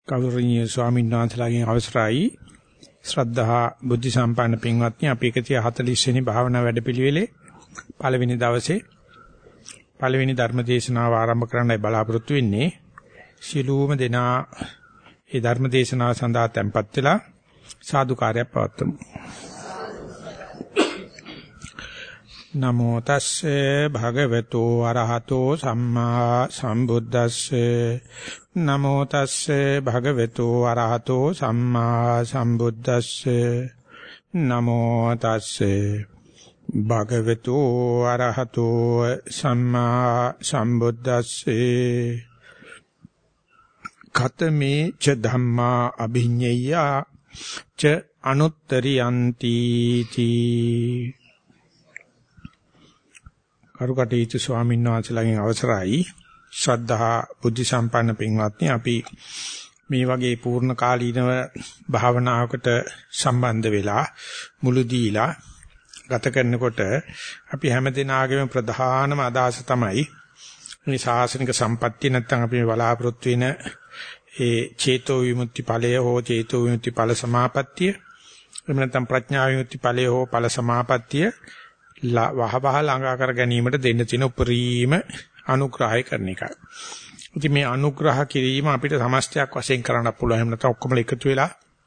ගෞරවනීය ස්වාමීන් වහන්සේලාගෙන් අවසරයි ශ්‍රද්ධා බුද්ධ සම්පන්න පින්වත්නි අපි 140 වෙනි භාවනා වැඩපිළිවෙලේ පළවෙනි දවසේ පළවෙනි ධර්ම දේශනාව ආරම්භ කරන්නයි බලාපොරොත්තු වෙන්නේ සිළුම දෙනා ඒ ධර්ම දේශනාව සඳහා tempත් වෙලා සාදුකාරයක් පවත්වමු නමෝ තස්සේ භගවතු අරහතෝ සම්මා සම්බුද්දස්සේ නමෝ තස්සේ භගවතු අරහතෝ සම්මා සම්බුද්දස්සේ නමෝ තස්සේ භගවතු අරහතෝ සම්මා සම්බුද්දස්සේ ඛතමේ ච ධම්මා අභිඤ්ඤය ච අනුත්තරියන්ති තී කරුකටීතු ස්වාමීන් වහන්සේලාගෙන් අවසරයි ශ්‍රද්ධා බුද්ධ සම්පන්න පින්වත්නි අපි මේ වගේ පූර්ණ කාලීනව භාවනාවකට සම්බන්ධ වෙලා මුළු දීලා ගත කරනකොට අපි හැමදෙනාගේම ප්‍රධානම අදහස තමයි මේ ශාසනික සම්පත්තිය නැත්නම් අපි බලාපොරොත්තු වෙන ඒ චේතෝ විමුක්ති ඵලය හෝ චේතෝ විමුක්ති ඵල සමාපත්තිය එහෙම නැත්නම් ප්‍රඥා විමුක්ති ඵලය හෝ ඵල සමාපත්තිය වහවහ ළඟා කර ගැනීමට දෙන්න තියෙන උපරිම අනුග්‍රහය කරන එකයි. ඉතින් මේ අනුග්‍රහ කිරීම අපිට සමස්තයක් වශයෙන් කරන්න පුළුවන්. එහෙම නැත්නම් ඔක්කොම එකතු වෙලා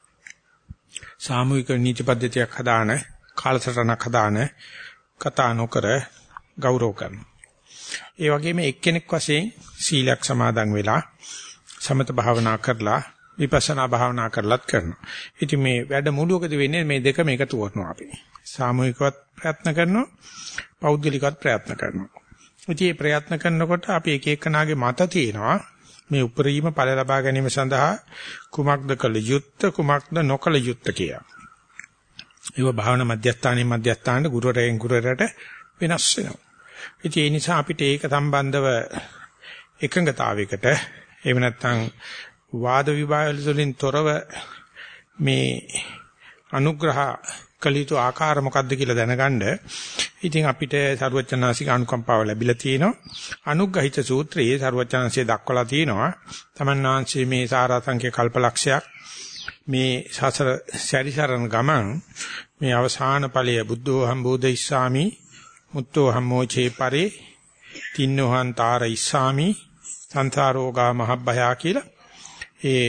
සාමූහික නීති පද්ධතියක් හදාන, කාලසටහනක් හදාන, කතා නොකර ගෞරව කරන. ඒ වගේම එක්කෙනෙක් වශයෙන් සීලයක් සමාදන් වෙලා සමත භාවනා කරලා විපස්සනා භාවනා කරලත් කරනවා. ඉතින් මේ වැඩමුළුවකදී වෙන්නේ මේ දෙකම එකතු කරනවා අපි. සාමූහිකවත් ප්‍රයත්න කරනවා, පෞද්ගලිකවත් ප්‍රයත්න කරනවා. ඉතින් මේ ප්‍රයත්න කරනකොට අපි එක එකනාගේ මත තියෙනවා මේ උපරිම ඵල ලබා ගැනීම සඳහා කුමක්ද කළ යුත්තේ කුමක්ද නොකළ යුත්තේ කියලා. ඒව භාවනා මධ්‍යස්ථානයේ ගුරුවරයෙක් ගුරුවරට වෙනස් වෙනවා. ඉතින් ඒ නිසා අපිට ඒක සම්බන්ධව එකඟතාවයකට එහෙම නැත්නම් වාද විවාද වලින් තොරව මේ අනුග්‍රහ කලිතු ආකාර මොකද්ද කියලා දැනගන්න. ඉතින් අපිට සරුවචනාංශික අනුකම්පාව ලැබිලා තියෙනවා. අනුග්‍රහිත සූත්‍රයේ සරුවචනාංශය දක්වලා තියෙනවා. තමන්නාංශයේ මේ සාරාංශික කල්පලක්ෂයක් මේ සසර සැරිසරන ගමන් මේ අවසාන ඵලය බුද්ධෝ හම්බෝධ ඉස්සාමි මුත්තෝ හම්මෝචේ පරේ තින්නෝහං තාර ඉස්සාමි සංසාරෝගා මහබ්බයා කියලා ඒ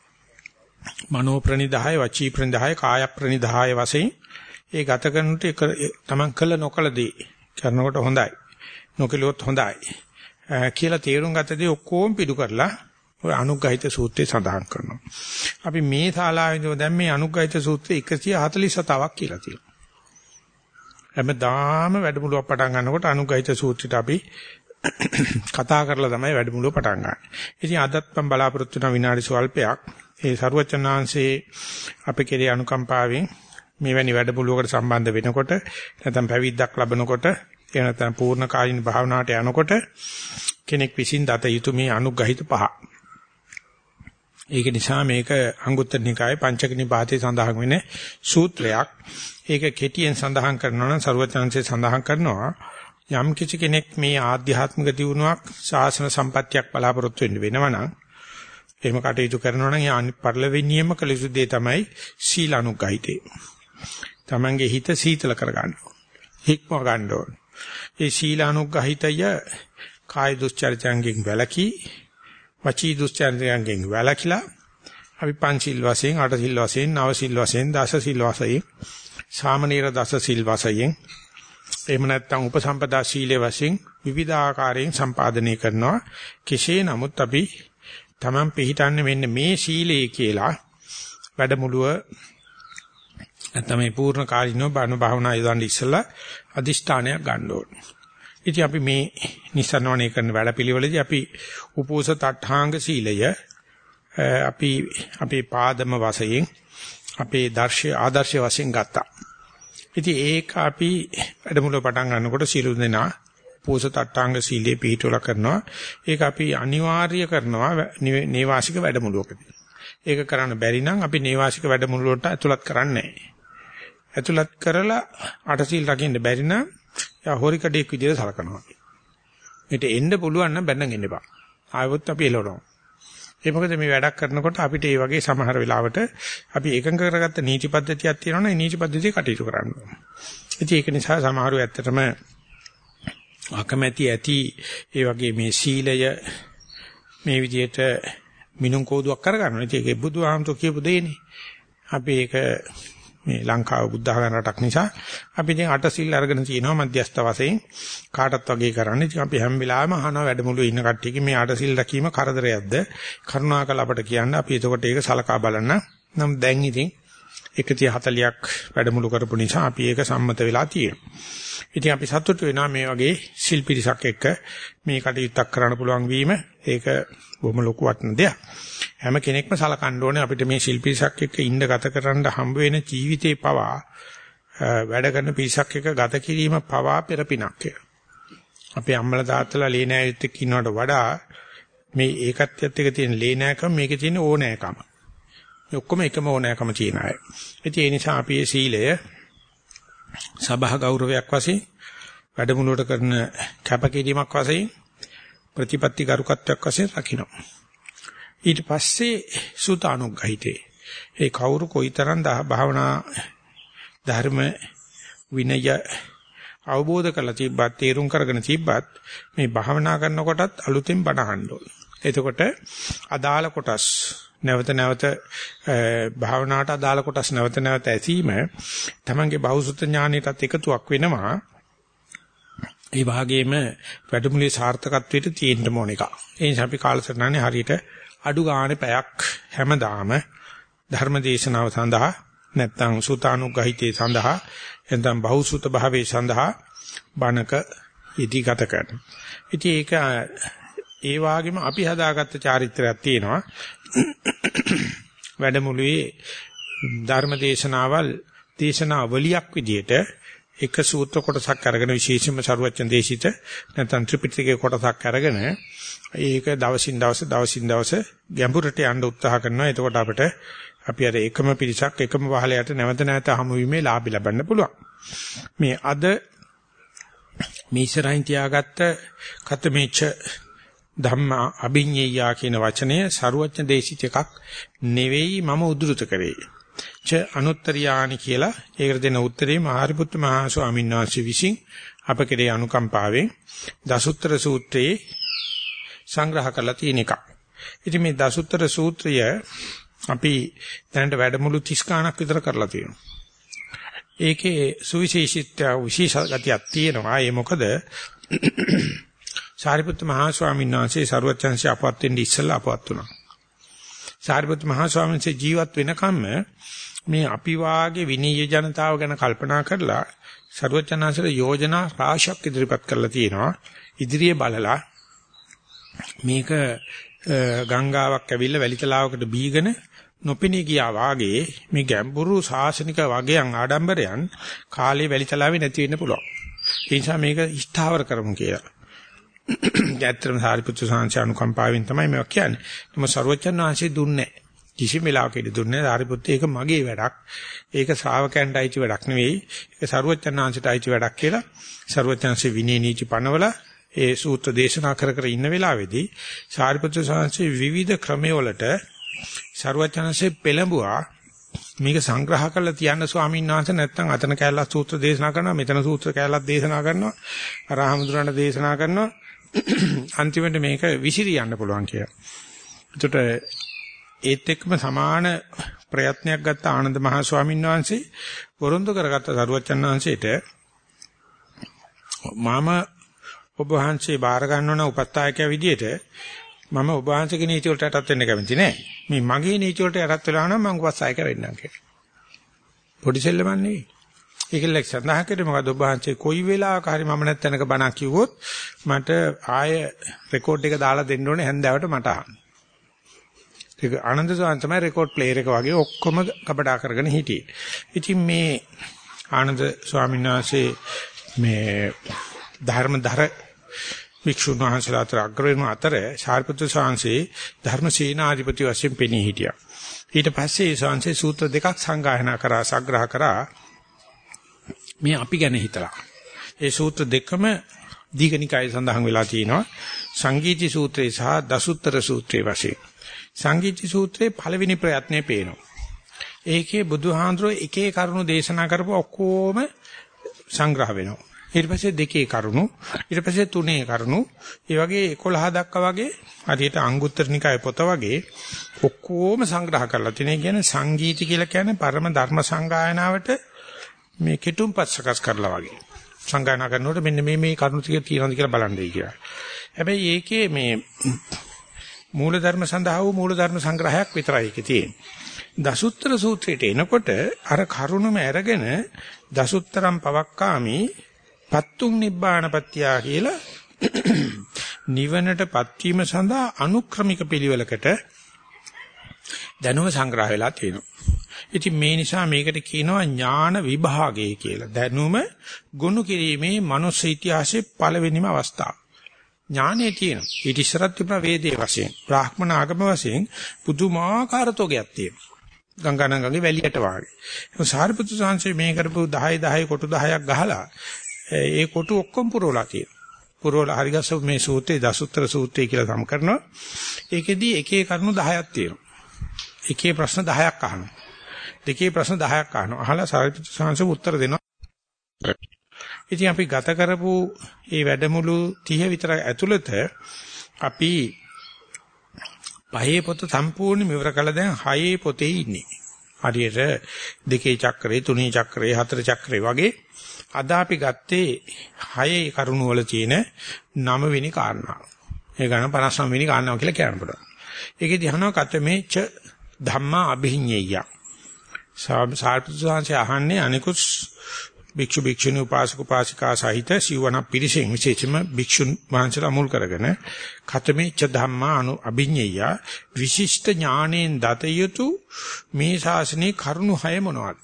මනෝ ප්‍රනිදාය වචී ප්‍රනිදාය කාය ප්‍රනිදාය වශයෙන් ඒ ගත කරනට තමන් කළ නොකළදී කරනකොට හොඳයි නොකළොත් හොඳයි කියලා තේරුම් ගත්තදී ඔක්කොම පිටු කරලා ඔය අනුග්‍රහිත සූත්‍රය සඳහන් කරනවා. අපි මේ ශාලාවේදී දැන් මේ අනුග්‍රහිත සූත්‍රය 147ක් කියලා තියෙනවා. හැමදාම වැඩමුළුවක් පටන් ගන්නකොට අනුග්‍රහිත සූත්‍රයට අපි කතා කරලා තමයි වැඩමුළුව පටන් ගන්න. ඉතින් අදත් මම බලාපොරොත්තු වෙන විනාඩි ස්වල්පයක් ඒ සරුවචනාංශේ අපේ කෙරේ අනුකම්පාවෙන් මෙවැනි වැඩමුළුවකට සම්බන්ධ වෙනකොට නැත්නම් පැවිද්දක් ලැබනකොට එහෙම නැත්නම් පූර්ණ කාලීන භාවනාවට යනකොට කෙනෙක් විසින් දත යුතු මේ අනුග්‍රහිත පහ. ඒක නිසා මේක අංගුත්තර නිකායේ පංචක නිපාතේ සඳහන් වෙන සූත්‍රයක්. ඒක කෙටියෙන් සඳහන් කරනවා නම් සරුවචනාංශේ සඳහන් කරනවා යම් කිසි කෙනෙක් මේ ආධ්‍යාත්මික දියුණුවක් ශාසන සම්පත්තියක් බලාපොරොත්තු වෙනවා නම් එහෙම කටයුතු කරනවා නම් යා පරිලෙවිනියම කළ යුතු දේ තමයි සීල අනුග්‍රහිතේ. තමන්ගේ හිත සීතල කරගන්න ඕන. හික්ම ගන්න ඕන. ඒ සීල අනුග්‍රහිතය කාය දුස්චරිතයන්ගෙන් වැළකී වචී දුස්චරිතයන්ගෙන් වැළකීලා අපි පංචශීල වශයෙන්, අටශීල වශයෙන්, නවශීල වශයෙන්, දසශීල වශයෙන්, සාමනීර දසශීල වශයෙන් එහෙම නැත්නම් උපසම්පදා ශීලයේ වශයෙන් විවිධාකාරයෙන් සම්පාදනය කරනවා. කෙසේ නමුත් අපි තමන් පිළිටන්නේ මෙන්න මේ සීලයේ කියලා වැඩමුළුව නැත්නම් මේ පූර්ණ කාලිනව බණ භාවනා යොදන්න ඉස්සලා අදිෂ්ඨානයක් ගන්න ඕනේ. ඉතින් අපි මේ නිසනවණේ කරන වැඩපිළිවෙලදී අපි උපෝසත අට්ඨාංග සීලය අපි අපේ පාදම වශයෙන් අපේ ආදර්ශ වශයෙන් ගත්තා. ඉතින් ඒක අපි වැඩමුළුව පටන් ගන්නකොට සීල දෙනා උපෝසත අට්ඨාංග සීලේ පිළිතුරක් කරනවා. ඒක අපි අනිවාර්ය කරනවා නේවාසික වැඩමුළුවකදී. ඒක කරන්න බැරි නම් අපි නේවාසික වැඩමුළුවට ඇතුළත් කරන්නේ නැහැ. ඇතුළත් කරලා අටසීල් රකින්න බැරි නම් යා හොරිකඩේක් විදිහට සලකනවා. මේට එන්න පුළුවන් නම් බැන්නගෙන එපා. ආයෙත් අපි එළවනවා. ඒ මොකද මේ වැඩක් කරනකොට අපිට මේ වගේ සමහර වෙලාවට අපි එකඟ කරගත්ත නීති පද්ධතියක් තියෙනවනේ නීති පද්ධතිය කටයුතු කරන්න ඕනේ. ඉතින් ඒක නිසා සමහරව ඇත්තටම අකමැති ඇති ඒ වගේ මේ සීලය මේ විදිහට මිනුම් කෝදුවක් කරගන්නවා. ඉතින් ඒක බුදුහාමුදුරු කියපු දෙයනේ. අපි ඒක මේ ලංකාව බුද්ධඝන රටක් නිසා අපි දැන් 8 සිල් අරගෙන තියෙනවා මධ්‍යස්ථ වශයෙන් කාටත් වගේ කරන්නේ. ඉතින් අපි හැම වෙලාවෙම අහනවා වැඩමුළුවේ ඉන්න කට්ටියගේ මේ 8 සිල් රැකීම කරදරයක්ද? කරුණාකර අපට කියන්න අපි එතකොට ඒක සලකා බලන්න. නම් දැන් ඉතින් 140ක් වැඩමුළු කරපු නිසා අපි ඒක සම්මත වෙලා තියෙනවා. ඉතින් අපි සතුටු වෙනවා මේ වගේ සිල් පිරිසක් එක්ක මේ කටයුත්තක් කරන්න පුළුවන් වීම. ඒක බොහොම ලොකු වටින දෙයක්. හැම කෙනෙක්ම සලකන්න ඕනේ අපිට මේ සිල් පිරිසක් එක්ක ඉන්න ගත කරන්න හම්බ වෙන ජීවිතේ පවා වැඩ කරන පිරිසක් එක්ක ගත කිරීම පවා පෙරපිනක් කියලා. අපේ අම්මලා තාත්තලා ලේනෑයුත් එක්ක ඉන්නවට වඩා මේ ඒකත්වයට එක තියෙන ලේනෑකම මේකේ තියෙන ඕනෑකම. මේ ඔක්කොම එකම ඕනෑකම තියෙන අය. ඒ නිසා අපි මේ සීලය සබහ ගෞරවයක් වශයෙන් වැඩමුළුවට කරන කැපකිරීමක් වශයෙන් ප්‍රතිපත්ති කරුකත්වයක් වශයෙන් රකින්න. ඊට පස්සේ සුතානුග්‍රහිතේ ඒ කවුරු කොයිතරම් භාවනා ධර්ම විනය අවබෝධ කරලා තිබ්බත් තේරුම් කරගෙන තිබ්බත් මේ භාවනා කරනකොටත් අලුතෙන් බණ අහන්න ඕනේ. එතකොට අදාළ කොටස් නැවත නැවත භාවනාවට අදාළ කොටස් නැවත නැවත ඇසීම තමන්ගේ බෞසුත ඥානයටත් එකතුවක් වෙනවා. ඒ වගේම වැඩමුළුවේ සාර්ථකත්වයට තියෙන්න ඕන එක. ඒ නිසා අපි කාලසටහනේ හරියට අඩු ගානේ පැයක් හැමදාම ධර්ම දේශනාව සඳහා නැත්නම් සුතානුග්‍රහිතේ සඳහා නැත්නම් බහුසුත භාවයේ සඳහා බණක ඉදි ගත කරනවා. ඉතින් ඒක ඒ වගේම අපි හදාගත්ත චාරිත්‍රයක් තියෙනවා. වැඩමුළුවේ ධර්ම දේශනාවල් දේශනාවලියක් විදියට එක සූත්‍ර කොටසක් අරගෙන විශේෂයෙන්ම සරුවච්චන් දේශිත නැත්නම් ත්‍රිපිටකයේ කොටසක් අරගෙන ඒක දවසින් දවස ගැඹුරට යන්න උත්සාහ කරනවා. එතකොට අපිට අපි අර එකම පිරිසක් එකම වහලයට නැවත නැවත හමු වීමේ ලාභ ලබන්න පුළුවන්. මේ අද මේ ඉස්සරහින් තියාගත්ත කතමේච ධම්මා අභිඤ්ඤයා කියන වචනය සරුවච්චන් දේශිත එකක් නෙවෙයි මම උද්දෘත කරේ. ච අනුත්තරියානි කියලා ඒකට දෙන උත්තරේ මහරිපුත්තු මහා ස්වාමීන් වහන්සේ විසින් අප කෙරේ අනුකම්පාවෙන් දසුත්තර සූත්‍රයේ සංග්‍රහ කරලා තියෙන එකක්. ඉතින් මේ දසුත්තර සූත්‍රය අපි දැනට වැඩමුළු 30 ගණක් විතර කරලා තියෙනවා. ඒකේ විශේෂ ගතියක් තියෙනවා. ඒ මොකද සාරිපුත්ත මහා ස්වාමීන් වහන්සේ සරුවච්චන්සේ අපවත් වෙන්න ඉස්සෙල්ලා අපවත් වුණා. සාරිපුත්ත මහා ස්වාමීන් වහන්සේ ජීවත් වෙනකම්ම මේ අපි වාගේ විනීය ජනතාව ගැන කල්පනා කරලා සරුවච්චන්හන්සේට යෝජනා රාශියක් ඉදිරිපත් කරලා තියෙනවා. ඉදිරියේ බලලා මේක ගංගාවක් ඇවිල්ලා වැලිතලාවකට බීගෙන නොපෙනී ගියා වාගේ මේ ගැඹුරු ශාසනික වගයන් ආඩම්බරයන් කාලේ වැලිතලාවේ නැති වෙන්න පුළුවන්. ඒ නිසා මේක ස්ථාවර කරමු කියලා. ගැත්තරම සාරිපුත්‍ර සාංශ අනුකම්පාවෙන් තමයි මේක කියන්නේ. නම සර්වචන් වහන්සේ දුන්නේ කිසිම වෙලාවකදී දුන්නේ සාරිපුත්‍ර ඒක මගේ වැඩක්. ඒක ශ්‍රාවකයන්ට අයිති වැඩක් නෙවෙයි. ඒක සර්වචන් වහන්සේට අයිති වැඩක් කියලා සර්වචන්සේ විනය නීති පනවල ඒ සූත්‍ර දේශනා කර ඉන්න වෙලාවේදී සාරිපුත්‍ර සාංශේ විවිධ ක්‍රමවලට සර්වචන්සේ පෙළඹුවා මේක සංග්‍රහ කරලා තියන්න ස්වාමීන් වහන්සේ නැත්නම් අතන කැලලා සූත්‍ර දේශනා කරනවා මෙතන සූත්‍ර කැලලක් දේශනා කරනවා අරහමුදුරන්ට දේශනා කරනවා අන්තිමට මේක විසිරියන්න පුළුවන් කියලා. ඒකට ඒත් එක්කම සමාන ප්‍රයත්නයක් ගත්ත ආනන්ද මහා ස්වාමීන් වහන්සේ වරොන්දු කරගත්ත සරුවච්චන් වහන්සේට මම ඔබ වහන්සේ බාර ගන්නවන උපස්ථායකයා විදියට මම ඔබ වහන්සේගේ නීති වලට යටත් වෙන්න කැමති නෑ. මේ මගේ නීති වලට යටත් වෙලා නම් මම උපස්ථායක වෙන්නම් කියලා. පොඩි සෙල්ලමක් නෙවෙයි. ඒකල සඳහන් කරේ මොකද ඔබ වහන්සේ කොයි වෙලාවක හරි මම නැත්නම්ක බණක් කිව්වොත් මට ආය රෙකෝඩ් එක දාලා දෙන්න ඕනේ හැන්දෑවට මට අහන්න. ඒක ආනන්ද සෝයන් තමයි රෙකෝඩ් ප්ලේයර් එක වගේ ඔක්කොම කපඩා කරගෙන හිටියේ. ඉතින් මේ ආනන්ද ස්වාමීන් වහන්සේ මේ ධර්මදර වික්ෂුන් වහන්සේලා අතර අග්‍රවෙන අතර සාරිපුත්‍ර ස්වාමීන්සේ ධර්මසේනාධිපති වශයෙන් පෙනී හිටියා. ඊට පස්සේ ඒ ස්වාමීන්සේ සූත්‍ර දෙකක් සංගායනා කරා සංග්‍රහ කරා මේ අපි ගැන හිතලා. ඒ සූත්‍ර දෙකම දීඝනිකායේ සඳහන් වෙලා තියෙනවා. සංගීති සූත්‍රය සහ දසුත්තර සූත්‍රයේ වශයෙන්. සංගීති සූත්‍රයේ පළවෙනි ප්‍රයත්නේ පේනවා. ඒකේ බුදුහාඳුරෝ එකේ කරුණු දේශනා කරපුවා ඔක්කොම සංග්‍රහ වෙනවා. ඊට පස්සේ දෙකේ කරුණු, ඊට පස්සේ තුනේ කරුණු, ඒ වගේ 11 දක්වා වගේ හරියට අංගුත්තර නිකායේ පොත වගේ ඔක්කොම සංග්‍රහ කරලා තියෙන. ඒ කියන්නේ සංගීති කියලා කියන්නේ පරම ධර්ම සංගායනාවට මේ කෙටුම්පත් සකස් කරලා වගේ. සංගායනා කරනකොට මෙන්න මේ කරුණු ටික තියෙනවද කියලා බලන්නයි කියලා. හැබැයි ඒකේ මේ මූල ධර්ම සඳහා වූ මූල ධර්ම සංග්‍රහයක් විතරයි ඒකේ තියෙන්නේ. දසුත්තර සූත්‍රයට එනකොට අර කරුණම අරගෙන දසුත්තරම් පවක්කාමි පත්තුං නිබ්බානපත්තිය කියලා නිවනටපත් වීම සඳහා අනුක්‍රමික පිළිවෙලකට දැනුම සංග්‍රහ වෙලා තියෙනවා. ඉතින් මේ නිසා මේකට කියනවා ඥාන විභාගය කියලා. දැනුම ගොනු කිරීමේ මනුස්ස ඉතිහාසයේ පළවෙනිම අවස්ථාව. ඥානෙ තියෙනවා. ඊට ඉස්සරත් තිබුණා වේදේ වශයෙන්, බ්‍රාහ්මණ ආගම වශයෙන් පුදුමාකාර තෝගයක් තියෙනවා. ගංගානංගගේ වැලියට වාගේ. ඒ සාරිපුත්‍ර සාංශේ මේ කරපු 10 කොටු 10ක් ගහලා ඒ කොටු ඔක්කොම පුරවලා තියෙනවා. පුරවලා හරිගස්ස මේ සූත්‍රයේ දසුත්තර සූත්‍රය කියලා සම කරනවා. ඒකෙදී එකේ කරුණු 10ක් තියෙනවා. එකේ ප්‍රශ්න 10ක් අහනවා. දෙකේ ප්‍රශ්න 10ක් අහනවා. අහලා සාරිපුත්‍ර සාංශේ උත්තර දෙනවා. ඉතින් අපි ගත කරපු මේ වැඩමුළු 30 විතර ඇතුළත අපි පහේ පොත සම්පූර්ණ මෙවර කළා. දැන් හයේ පොතේ ඉන්නේ. හරියට දෙකේ චක්‍රේ, තුනේ චක්‍රේ, හතර චක්‍රේ වගේ අද අපි ගත්තේ හයේ කරුණු වල තියෙන 9 වෙනි කාරණාව. ඒ ගණන් 59 වෙනි කාරණාව කියලා කියන්න පුළුවන්. ඒකෙදි අහනවා කතමේ ච ධම්මා අභිඤ්ඤය. සාර්ථකවංශය අහන්නේ අනිකුත් භික්ෂු භික්ෂුණී උපාසක උපාසිකා සහිත සිවණ පිරිසෙන් විශේෂම භික්ෂුන් වහන්සේලා මුල් කරගෙන කතමේ ච ධම්මා අභිඤ්ඤය විශිෂ්ට ඥාණයෙන් දත යුතු මේ ශාසනයේ කරුණු 6 මොනවාද?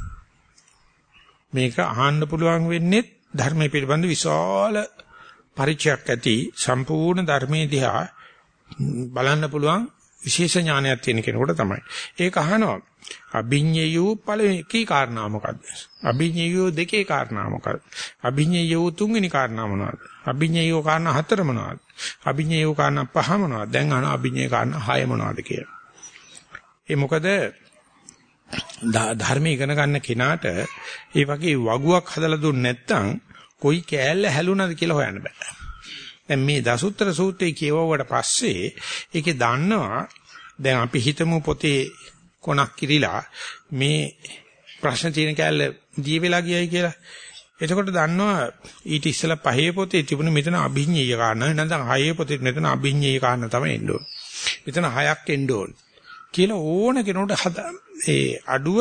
මේක අහන්න පුළුවන් වෙන්නේ ධර්මයේ පිළිබඳ විශාල පරිචයක් ඇති සම්පූර්ණ ධර්මයේ දිහා බලන්න පුළුවන් විශේෂ ඥානයක් තියෙන කෙනෙකුට තමයි. ඒක අහනවා. අභිඤ්ඤයෝ පළවෙනි කී කාරණා මොකද්ද? අභිඤ්ඤයෝ දෙකේ කාරණා මොකද්ද? අභිඤ්ඤයෝ තුන්වෙනි කාරණා මොනවද? අභිඤ්ඤයෝ කාරණා හතර මොනවද? අභිඤ්ඤයෝ කාරණා පහ මොනවද? දැන් අහන අභිඤ්ඤය කාරණා හය මොනවද කියලා. ඒ මොකද ධර්ම ඉගෙන ගන්න කෙනාට ඒ වගේ වගුවක් හදලා දුන්නේ නැත්නම් කොයි කෑල්ල හැලුණාද කියලා හොයන්න බෑ. දැන් මේ දසුත්තර සූත්‍රය කියවුවට පස්සේ ඒකේ දන්නවා දැන් අපි හිතමු පොතේ කොනක් කිරිලා මේ ප්‍රශ්න තියෙන කෑල්ල දී වෙලා ගියයි කියලා. එතකොට දන්නවා ඊට ඉස්සෙල්ලා පහේ පොතේ තිබුණ මෙතන අභිඤ්ඤය කාරණා නැත්නම් හයේ පොතේ මෙතන අභිඤ්ඤය කාරණා තමයි එන්න ඕන. මෙතන හයක් එන්න ඕන. කියලා ඕන කෙනෙකුට ඒ අඩුව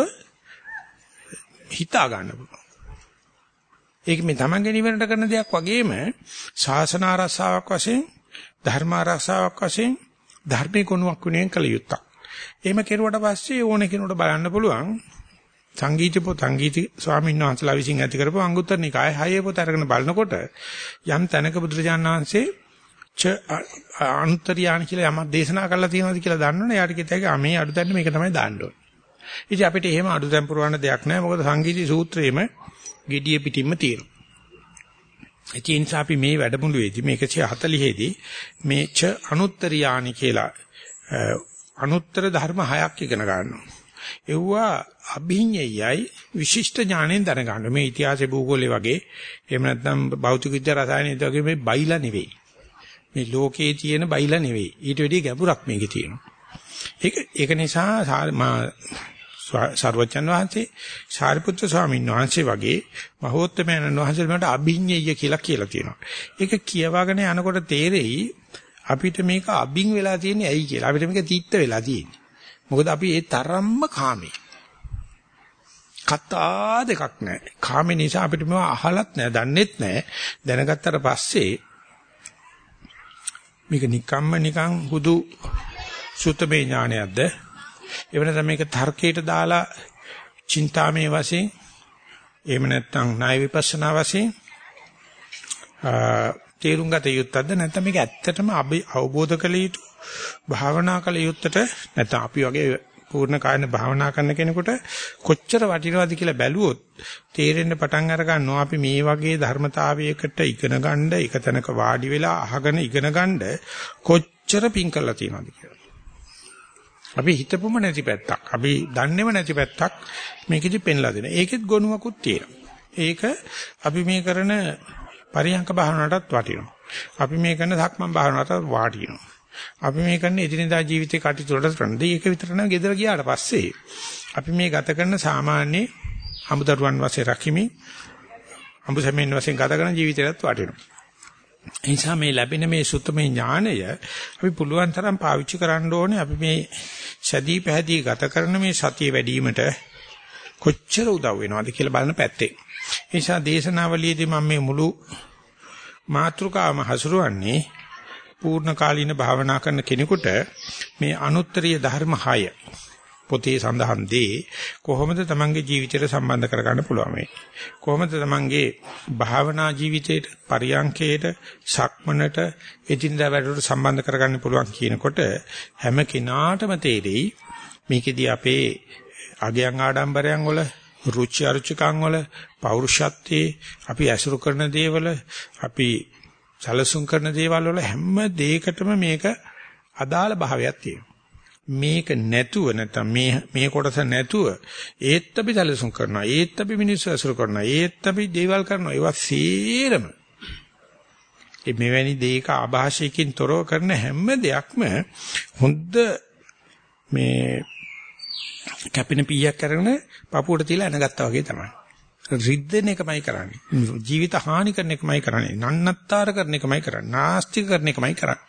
හිතා ගන්න පුළුවන්. ඒක මේ තමන්ගේ නිවනට කරන දෙයක් වගේම ශාසන ආරක්ෂාවක් වශයෙන්, ධර්ම ආරක්ෂාවක් වශයෙන් ධර්මයේ ගුණයක් වෙනුවෙන් කළ යුත්තක්. එහෙම කෙරුවට පස්සේ ඕන කෙනෙකුට බලන්න පුළුවන් සංගීති ස්වාමීන් වහන්සේලා විසින් ඇති කරපු අංගුත්තර නිකායේ හයේ පොත අරගෙන බලනකොට යම් තැනක බුදුරජාණන් වහන්සේ අනුත්තරියාණ කියලා යමක් දේශනා කරලා තියෙනවද කියලා දන්නවනේ. යාට කිව්වා මේ අඩුතැන්න මේක තමයි දාන්න ඕනේ. ඉතින් අපිට එහෙම අඩුතැන් පුරවන්න දෙයක් නැහැ. මොකද සංගීති සූත්‍රයේම gediye පිටින්ම තියෙනවා. ඒ නිසා අපි මේ වැඩමුළුවේදී මේ 140 දී මේ ච අනුත්තරියාණ කියලා අනුත්තර ධර්ම 6ක් ඉගෙන ගන්නවා. ඒවා අභිඤ්ඤයයි විශිෂ්ට ඥාණයෙන් දැනගන්න. මේ ඉතිහාසයේ භූගෝලයේ වගේ එහෙම නැත්නම් භෞතික විද්‍යා රසායන වගේ මේ බයිලා නෙවෙයි. මේ ලෝකයේ තියෙන බයිලා නෙවෙයි. ඊට වැඩිය ගැඹුරක් මේකේ තියෙනවා. ඒක නිසා සර්වචන් වහන්සේ සාරිපුත්‍ර ස්වාමීන් වහන්සේ වගේ මහෝත්තමයන් වහන්සේ වලට අභිඤ්ඤය කියලා තියෙනවා. ඒක කියවාගෙන යනකොට තේරෙයි අපිට මේක අභින් වෙලා තියෙන්නේ ඇයි කියලා. අපිට මේක තීත්ත වෙලා තියෙන්නේ. මොකද අපි ඒ තරම්ම කාමේ. කතා දෙකක් නැහැ. කාමේ නිසා අපිට මේවා අහලත් නැහැ, දන්නෙත් නැහැ. දැනගත්තට පස්සේ මේක නිකන් හුදු සුත්තමේ ඥානයක්ද? එවන තමයි මේක තර්කයට දාලා චින්තාමේ වශයෙන් එහෙම නැත්නම් ණය විපස්සනා වශයෙන් තේරුම් ගත යුත්තක්ද? නැත්නම් මේක ඇත්තටම අවබෝධ කළ යුතු භාවනා කළ යුත්තට නැත්නම් අපි වගේ පූර්ණ කායන භාවනා කරන කෙනෙකුට කොච්චර වටිනවද කියලා බැලුවොත් තේරෙන්න පටන් අර ගන්නවා අපි මේ වගේ ධර්මතාවයකට ඉගෙන ගන්න එක තැනක වාඩි වෙලා අහගෙන ඉගෙන ගන්න කොච්චර පිං කරලා තියෙනවද කියලා. අපි හිතපොම නැති පැත්තක්. අපි දන්නේම නැති පැත්තක් මේකෙදි පෙන්ලා දෙන. ඒකෙත් ගුණවකුත් තියෙනවා. ඒක අපි මේ කරන පරියංක භාවනාවටත් වටිනවා. අපි මේ කරන සක්මන් භාවනාවටත් වටිනවා. අපි මේ කරන එදිනෙදා ජීවිතේ කටයුතු වලට කරන්නේ ඒක විතර නෑ. ගෙදර ගියාට පස්සේ අපි මේ ගත කරන සාමාන්‍ය අමුදරුවන් වශයෙන් රකිමින් අමුසෙමින් වශයෙන් ගත කරන ජීවිතයටත් වටිනවා. ඒ නිසා මේ ලැබෙන මේ සුත්තමේ ඥානය අපි පුළුවන් තරම් පාවිච්චි කරන්න ඕනේ. අපි මේ සැදී පැහැදී ගත කරන මේ සතිය වැඩිවීමට කොච්චර උදව් වෙනවද කියලා බලන පැත්තේ. ඒ නිසා දේශනාවලියේදී මම මේ මුළු මාතෘකාවම හසුරුවන්නේ පූර්ණ කාලීන භාවනා කරන කෙනෙකුට මේ අනුත්තරීය ධර්ම 6 පොතේ සඳහන් දේ කොහොමද තමන්ගේ ජීවිතයට සම්බන්ධ කරගන්න පුළුවන් මේ කොහොමද තමන්ගේ භාවනා ජීවිතයට පරියන්කේට සක්මනට එදිනදා වැඩවලට සම්බන්ධ කරගන්න පුළුවන් කියනකොට හැම කෙනාටම තේරෙයි මේකෙදී අපේ අගයන් ආඩම්බරයන් වල රුචි අරුචිකම් වල පෞරුෂත්වයේ අපි ඇසුරු කරන දේවල අපි සැලසුම් කරන දේවල් වල හැම දෙයකටම මේක අදාළ භාවයක් තියෙනවා. මේක නැතුව නැත්නම් මේ කොටස නැතුව ඒත් අපි සැලසුම් කරනවා. ඒත් අපි මිනිස්සු ඇසුරු කරනවා. ඒත් අපි දේවල් කරනවා. ඒවා සීරම මෙවැනි දෙයක ආభాෂයකින් තොරව කරන හැම දෙයක්ම හොඳ මේ කැපින පීයක් කරගෙන පපුවට තියලා එනගත්තා වගේ තමයි. රිද්දෙන එකමයි කරන්නේ. ජීවිත හානි කරන එකමයි කරන්නේ. නන්නත්තර කරන එකමයි කරන්නේ. නාස්තික කරන එකමයි කරන්නේ.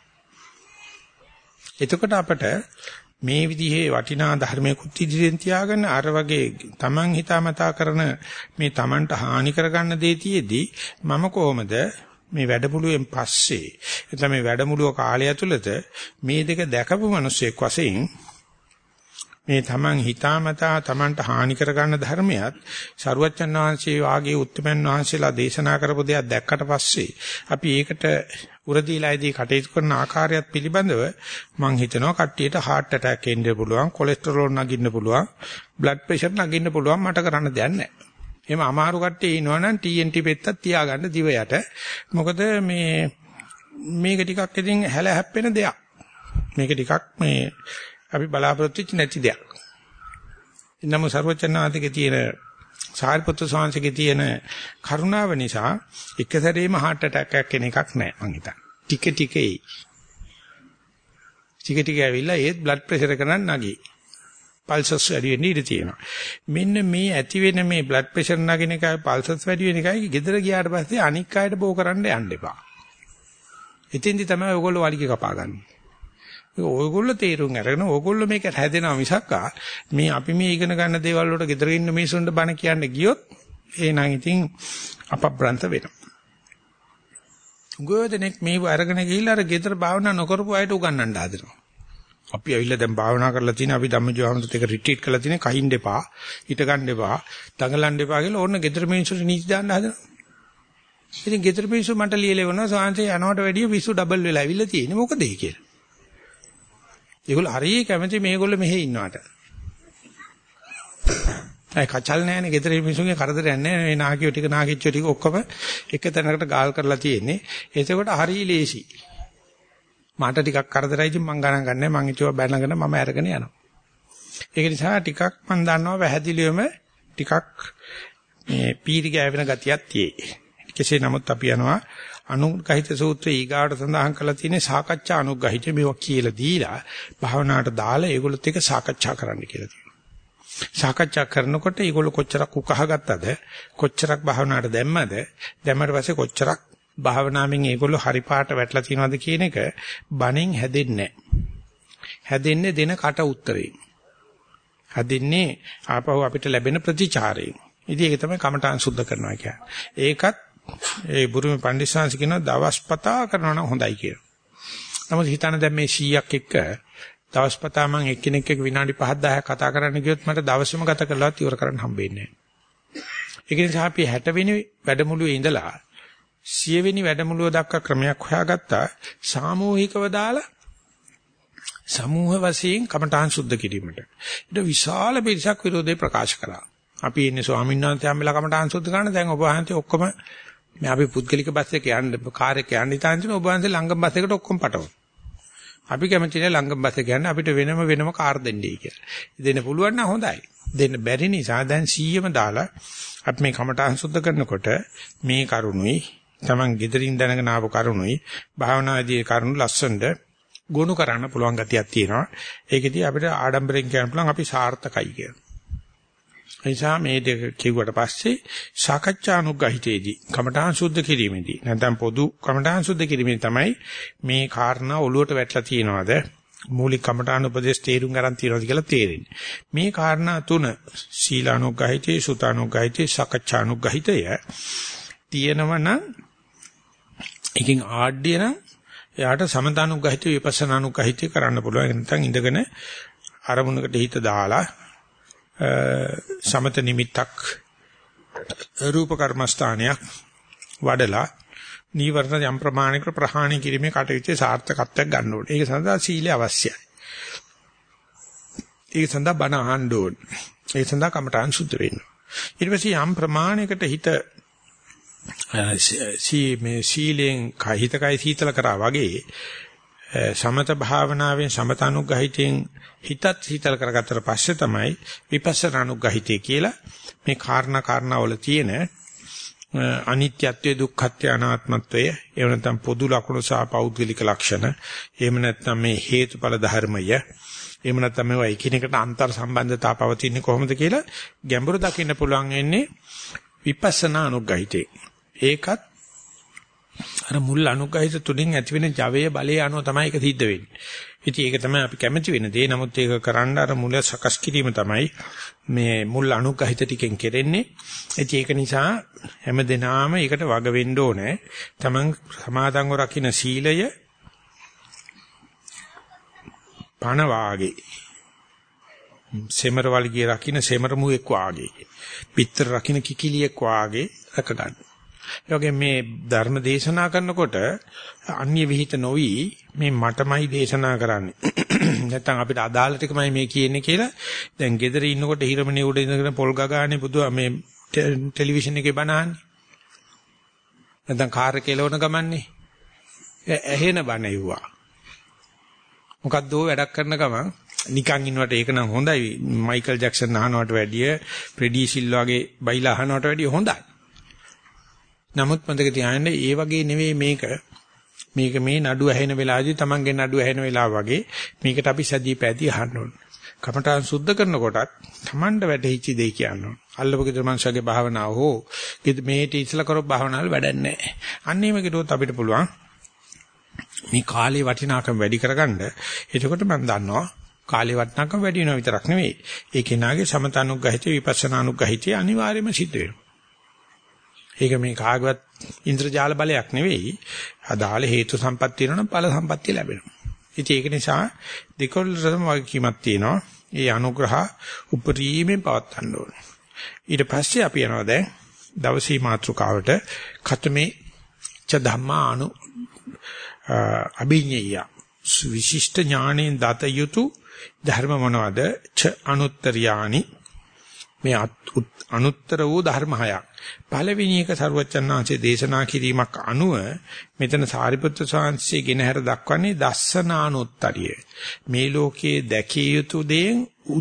එතකොට අපට මේ විදිහේ වටිනා ධර්මයේ කුත් ඉදිරියෙන් තියාගෙන අර වගේ Taman හිතාමතා කරන මේ Tamanට හානි කරගන්න දේ තියේදී මම කොහොමද මේ වැඩමුළුවෙන් පස්සේ එතන මේ වැඩමුළුව කාලය ඇතුළත මේ දෙක දැකපු මිනිසෙක් වශයෙන් මේ Taman හිතාමතා Tamanට හානි කරගන්න ධර්මයක් සරුවච්චන් වහන්සේ වාගේ උත්තමයන් වහන්සේලා දේශනා කරපු දෙයක් දැක්කට පස්සේ අපි ඒකට උරදීලායේදී කටයුතු කරන ආකාරයත් පිළිබඳව මම හිතනවා කට්ටියට heart attack එන්න පුළුවන්, cholesterol නගින්න පුළුවන්, blood pressure නගින්න පුළුවන් මට කරන්න දෙයක් නැහැ. එහෙම අමාරු කට්ටිය ඉන්නවනම් TNT පෙත්තක් තියාගන්න දිව යට. මොකද මේක ටිකක් ඉතින් හැල හැප්පෙන දෙයක්. මේක ටිකක් මේ අපි බලාපොරොත්තු වෙච්ච නැති දෙයක්. ඉන්නම සර්වචන්නාතිකේ තියෙන සාරිපුත්‍ර ස්වාමීන්ගේ තියෙන කරුණාව නිසා එක සැරේම heart attack එකක් කෙන එකක් නැහැ මං හිතන්නේ. ටික ටික ඇවිල්ලා ඒත් blood pressure එක නම් නැගී. pulses වැඩි වෙන්න ඉඩ තියෙනවා. මෙන්න මේ ඇති වෙන මේ blood pressure නගින එකයි pulses වැඩි වෙන එකයි ගෙදර ගියාට පස්සේ අනික් අයට බෝ කරන්න යන්න එපා. එතෙන්දි තමයි ඔයගොල්ලෝ වලිගය කපා ගන්න. ඔයගොල්ලෝ තීරුම් අරගෙන ඔයගොල්ලෝ මේක හැදෙනවා මිසක්කා මේ අපි මේ ඉගෙන ගන්න දේවල් වලට ගෙදර ඉන්න මිනිසුන්ට බණ කියන්න ගියොත් එහෙනම් ඉතින් අපබ්‍රන්ත වෙනවා. උගෝදෙනෙක් මේ අරගෙන ගිහිල්ලා අර ගෙදර භාවනා නොකරපු අයට උගන්වන්න හදනවා. අපි ඇවිල්ලා දැන් භාවනා කරලා තියෙන අපි ධම්මජීවහන්සේත් එක රිට්‍රීට් කරලා තියෙන කහින්න එපා, හිට ගන්න එපා, දඟලන්න එපා කියලා ඕන්න ගෙදර මිනිස්සුන්ට නීති දාන්න හදනවා. ඉතින් ගෙදර මිනිස්සු මට ලියලෙවනවා සාංශේ යනවට වැඩිය පිස්සු ඩබල් වෙලා ඇවිල්ලා තියෙන්නේ මොකද ඒ කියලා. ඒගොල්ලෝ හරිය කැමති මේගොල්ලෝ මෙහෙ ඉන්නවට. අය කචල් නැහැනේ ගෙදර මිනිස්සුන්ගේ කරදරයක් නැහැ. මේ නාකියෝ ටික නාකිච්චෝ ටික ඔක්කොම එක තැනකට ගාල් කරලා තියෙන්නේ. එතකොට හරිය ලේසි. මට ටිකක් කරදරයි ඉතින් මං ගණන් ගන්නෑ. මං ඉතිව බැනගෙන මම අරගෙන යනවා. ඒක නිසා ටිකක් මං දන්නවා පැහැදිලිවම ටිකක් මේ පීරි ගෑවෙන ගතියක් තියෙයි. කෙසේ නමුත් අපි යනවා අනුග්‍රහිත සූත්‍රයේ ඊගාට සඳහන් කරලා තියෙන සාකච්ඡා අනුග්‍රහිත මේවා කියලා දීලා භාවනාවට දාලා ඒගොල්ලොත් එක්ක සාකච්ඡා කරන්න කියලා තියෙනවා. සාකච්ඡා කරනකොට ඒගොල්ලෝ කොච්චරක් උකහාගත්තද කොච්චරක් භාවනාවට දැම්මද දැම්මට පස්සේ කොච්චරක් භාවනාවෙන් ඒගොල්ලෝ හරි පාට වැටලා තියෙනවද කියන එක බණෙන් හැදෙන්නේ නැහැ. හැදෙන්නේ දෙන කට උත්තරේ. හැදෙන්නේ ආපහු අපිට ලැබෙන ප්‍රතිචාරයෙන්. ඉතින් ඒක තමයි කමඨාන් සුද්ධ කරනවා කියන්නේ. ඒකත් ඒ බුරුමේ පඬිස්සංශ කියන දවස්පතා කරනවා නම් හොඳයි කියලා. නමුත් හිතන්න දැන් මේ 100ක් එක්ක දවස්පතා මම එක්කෙනෙක් එක්ක විනාඩි 5-10ක් කතා කරන්න ගියොත් මට දවසම ගත කරලාවත් ඉවර කරන්න හම්බෙන්නේ නැහැ. ඒක නිසා අපි 60 වෙනි වැඩමුළුවේ ඉඳලා 100 වෙනි වැඩමුළුව දක්වා ක්‍රමයක් හොයාගත්තා සාමූහිකව දාලා සමූහ වශයෙන් කමඨාන් සුද්ධ කිරීමට. ඊට විශාල පිරිසක් විරෝධය ප්‍රකාශ කළා. අපි ඉන්නේ ස්වාමීන් වහන්සේ හැමලා කමඨාන් සුද්ධ කරන දැන් ඔබ වහන්සේ ඔක්කොම මේ අපි පුද්ගලික බස් එකේ යන්න කාර් එකේ යන්න ඉතින් ඔබ වහන්සේ ළඟම බස් එකට ඔක්කොම පටවන. අපි කැමති නෑ ලංගම් බස් එක ගන්න අපිට වෙනම කාර් දෙන්නයි කියලා. දෙන්න පුළුවන් නම් හොඳයි. දෙන්න බැරි නිසා දැන් 100ම දාලා අපි මේ කමටහන් සුද්ධ කරනකොට මේ කරුණුයි Taman gedirin දැනගෙන ආපු කරුණුයි භාවනාදී කරුණු ලස්සනට ගොනු කරන්න පුළුවන් ගතියක් තියෙනවා. ඒකෙදී අපිට ආඩම්බරෙන් කියන්න පුළුවන් අපි සාර්ථකයි කියලා. එනිසා මේ දෙක කිව්වට පස්සේ සාකච්ඡානුග්‍රහිතේදී කමඨාන් සුද්ධ කිරීමේදී නැත්නම් පොදු කමඨාන් සුද්ධ කිරීමේ තමයි මේ කාරණා ඔලුවට වැටලා තියෙනවද මූලික කමඨාන් උපදේශ තේරුම් ගන්න තියනවාද කියලා තේරෙන්නේ. මේ කාරණා තුන සීලානුග්‍රහිතේ සුතානුග්‍රහිතේ සාකච්ඡානුග්‍රහිතය තියෙනවනම් එකකින් ආඩ්‍ය නම් එයාට සමතානුග්‍රහිතේ විපස්සනානුග්‍රහිතේ කරන්න පුළුවන්. නැත්නම් ඉඳගෙන අරමුණකට හිත දාලා සමත නිමිත්තක් රූප කර්මස්ථානයක් වඩලා නීවරණ යම් ප්‍රමාණයකට ප්‍රහාණය කිරීමේ කටයුත්තේ සාර්ථකත්වයක් ගන්න ඕනේ. ඒක සඳහා සීලය අවශ්‍යයි. ඒක සඳහා බණ අහන්න ඕනේ. ඒක සඳහා කමඨාන් සුද්ධ වෙන්න. ඊට පස්සේ යම් ප්‍රමාණයකට හිත මේ සීලෙන් හිතකයි සීතල කරා වගේ සමත භාවනාවෙන් සමතානුග්‍රහිතෙන් හිතත් සීතල කරගත්තට පස්සේ තමයි විපස්සනානුග්‍රහිතය කියලා මේ කාරණාවල තියෙන අනිත්‍යත්වයේ දුක්ඛත්වයේ අනාත්මත්වයේ එහෙම නැත්නම් පොදු ලක්ෂණ සහ පෞද්ගලික ලක්ෂණ එහෙම නැත්නම් මේ හේතුඵල ධර්මය එහෙම නැත්නම් මේවා එකිනෙකට අන්තර් සම්බන්ධතාව පවතින්නේ කොහොමද කියලා ගැඹුරු දකින්න පුළුවන් වෙන්නේ විපස්සනානුග්‍රහිතේ. ඒකත් අර මුල් අනුග්‍රහිත තුලින් ඇතිවෙන ජවයේ බලය අනුව තමයි ඒක සිද්ධ වෙන්නේ. ඉතින් ඒක තමයි අපි කැමති වෙන දේ. නමුත් ඒක කරන්න අර මුල සකස් කිරීම තමයි මේ මුල් අනුග්‍රහිත ටිකෙන් කෙරෙන්නේ. ඉතින් ඒක නිසා හැමදෙනාම ඒකට වග වෙන්න ඕනේ. Taman සමාදන්ව රකින්න සීලය පණ වාගේ. සෙමර වලිගේ රකින්න සෙමරමුවෙක් වාගේ. පිටර රකින්න කිකිලියෙක් වාගේ රැක ගන්න. ඒ වගේ මේ ධර්ම දේශනා කරනකොට අන්‍ය විහිිත නොවි මේ මටමයි දේශනා කරන්නේ. නැත්තම් අපිට අදාළ ටිකමයි මේ කියන්නේ කියලා දැන් ගෙදර ඉන්නකොට හිරමනේ උඩ ඉඳගෙන පොල් ගගානේ බුදුහා මේ ටෙලිවිෂන් එකේ බනහන්නේ. නැත්තම් කාර් එකේ එලවන ගමන්නේ. ඇහෙන බන යුවා. මොකද්ද වැඩක් කරන ගමන් නිකන් ඉන්නවට ඒක නම් හොඳයි. මයිකල් ජැක්සන් අහනවට වැඩිය ප්‍රෙඩි සිල්වාගේ බයිලා අහනවට වැඩිය හොඳයි. නමුත් මතක තියාගන්න ඒ වගේ නෙවෙයි මේක මේ නඩු ඇහෙන වෙලාවදී Tamanගේ නඩු ඇහෙන වෙලාව වගේ මේකට අපි සැදී පැදී අහන්න ඕනේ. කමඨාන් සුද්ධ කරනකොටත් Tamanට වැටහිච්ච දෙය කියන්න ඕනේ. අල්ලපු ගෙදර මනුස්සයගේ භාවනාව හෝ මේටි ඉස්සලා කරොත් භාවනාවල් වැඩක් නැහැ. අන්න එහෙම කිව්වොත් අපිට පුළුවන් මේ කාලේ වටිනාකම වැඩි කරගන්න. එතකොට මම දන්නවා කාලේ වටිනාකම වැඩි වෙනවා විතරක් නෙවෙයි. ඒ කෙනාගේ සමතානුග්‍රහිතේ විපස්සනානුග්‍රහිතේ අනිවාර්යයෙන්ම සිද්ධ වෙනවා. ඒක මේ කාගවත් ඉන්ද්‍රජාල බලයක් නෙවෙයි. අදාළ හේතු සම්පත් තියෙනවනම් ඵල සම්පත්තිය ලැබෙනවා. ඉතින් ඒක නිසා දෙකොල්ලටම වගකීමක් තියෙනවා. ඒ අනුග්‍රහ උපරිමයෙන් පවත්වන්න ඕනේ. ඊට පස්සේ අපි යනවා දැන් දවසේ මාතෘකාවට ඛතමේ ච ධම්මා අභිඤ්ඤය විශිෂ්ට ඥාණයෙන් දත යුතු ධර්ම මොනවද? ච අනුත්තරියානි මේ අනුත්තර වූ ධර්ම හයක්. පළවෙනි එක සරුවච්චන්හන්සේ දේශනා කිරීමක් අනුව මෙතන සාරිපුත්‍ර ස්වාමීන්සේ ගෙනහැර දක්වන්නේ දස්සනානුත්තරිය. මේ ලෝකයේ දැකිය යුතු දේන්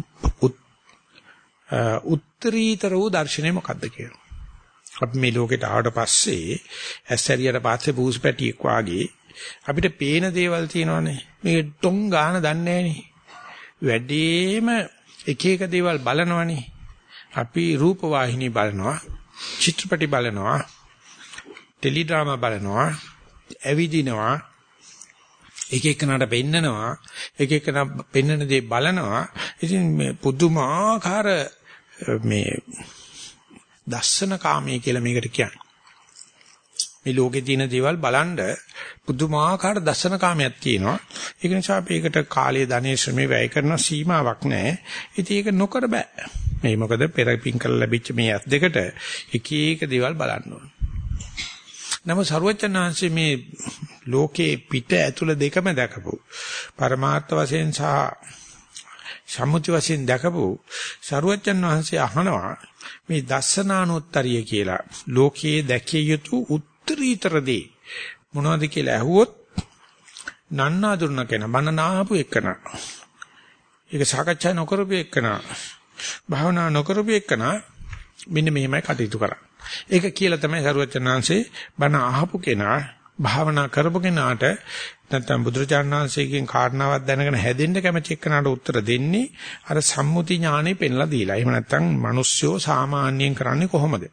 උත්තරීතර වූ දර්ශනය මොකද්ද කියලා. අපි මේ ලෝකෙට ආවට පස්සේ ඇස්සරියට පස්සේ බූස් පැටියෙක් වාගේ අපිට පේන දේවල් තියෙනවානේ. මේ ටොං ගාන දන්නේ නැහනේ. වැඩිම එක එක දේවල් බලනවනේ. අපි රූප වාහිනී බලනවා, චිත්‍රපටි බලනවා, ටෙලි ඩ්‍රාමා බලනවා, ඇවිදිනවා, එක එකනට පෙන්නනවා, එක එකන පෙන්නන දේ බලනවා. ඉතින් මේ පුදුමාකාර මේ දස්සන කාමයේ කියලා මේකට කියන්නේ. මේ ලෝකේ තියෙන දේවල් බලන්ඩ පුදුමාකාර දස්සන කාමයක් තියෙනවා. ඒක නිසා අපි ඒකට කාලයේ ධනෙ ශ්‍රමේ වැය කරන සීමාවක් නැහැ. ඉතින් ඒක නොකර බෑ. මේ මොකද පෙරපින් කරලා ලැබිච්ච මේ ඇස් දෙකට එක එක දේවල් බලන්න ඕන. නමුත් සරුවචනාංශයේ මේ ලෝකේ පිට ඇතුළ දෙකම දැකපු පරමාර්ථ වශයෙන් සහ සම්මුති වශයෙන් දැකපු සරුවචන් වහන්සේ අහනවා මේ දස්සනානෝත්තරිය කියලා ලෝකයේ දැකිය යුතු උත්තරීතර දේ මොනවද කියලා ඇහුවොත් නන්නාඳුන කෙනා බණ නාහපු එකන. ඒක සාකච්ඡා නොකරපු එකන. භාවනා නොකරපු එකන මෙන්න මෙහෙමයි කටයුතු කරන්නේ. ඒක කියලා තමයි සරුවචනාංශේ බණ අහපු කෙනා භාවනා කරපු කෙනාට නැත්නම් බුදුරජාණන් වහන්සේගෙන් කාරණාවක් දැනගෙන හැදෙන්න කැමති එක්කනට උත්තර දෙන්නේ අර සම්මුති ඥානෙ පෙන්ලා දීලා. එහෙම නැත්නම් මිනිස්සුયો සාමාන්‍යයෙන් කරන්නේ කොහොමද?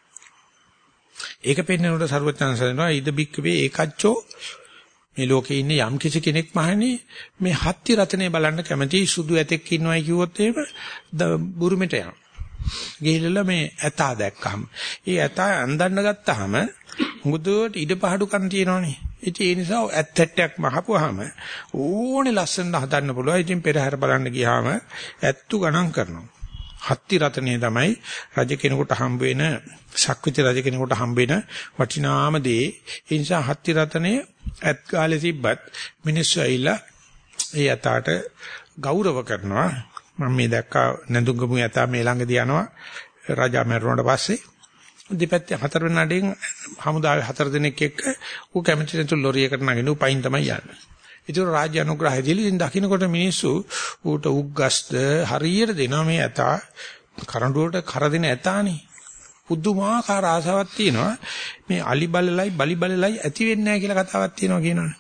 ඒක පෙන්වනකොට සරුවචනාංශ දෙනවා ඉද බික්කවේ ඒකච්චෝ මේ ලෝකේ ඉන්න යම් කිසි කෙනෙක් මහණේ මේ හත්ති රතනේ බලන්න කැමති සුදු ඇතෙක් ඉන්නවයි කිව්වොත් එහෙම බුරුමෙට යනවා. ගිහිල්ලා මේ ඇතා දැක්කම ඒ ඇතා අඳන්න ගත්තාම මුදුවට ඉඩ පහඩුකම් තියෙනවනේ. ඉතින් ඒ නිසා ඇත්තට්ටයක් මහපුවාම ඕනේ ලස්සනට හදන්න පුළුවන්. ඉතින් පෙරහැර බලන්න ගියාම ඇත්තු ගණන් කරනවා. හත්ති රතනේ තමයි රජ කෙනෙකුට හම්බ වෙන ශක්විති රජ කෙනෙකුට හම්බ වෙන වටිනාම දේ. ඒ නිසා හත්ති රතනේ ඇත් ගාලේ තිබ්බත් මිනිස්සු ඇවිල්ලා ඒ ඇතාට ගෞරව කරනවා. මම මේ දැක්කා නැඳුම්ගමු ඇතා මේ ළඟදී යනවා රජා මැරුණාට පස්සේ දෙපැත්තේ හතර වෙන නඩෙන් හමුදාවේ හතර දෙනෙක් එක්ක ඌ කැමති නැතු ලොරියකට නගින ඌ පයින් තමයි යන්නේ. ඒක රාජ්‍ය අනුග්‍රහය දීලා දකින්නකොට මිනිස්සු ඌට උග්ගස්ද හරියට දෙනවා මේ ඇතා කරඬුවට කර දෙන ඇතානේ. පුදුමාකාර ආසාවක් තියෙනවා මේ අලි බලලයි බලි බලලයි ඇති වෙන්නේ නැහැ කියලා කතාවක් තියෙනවා කියනවනේ.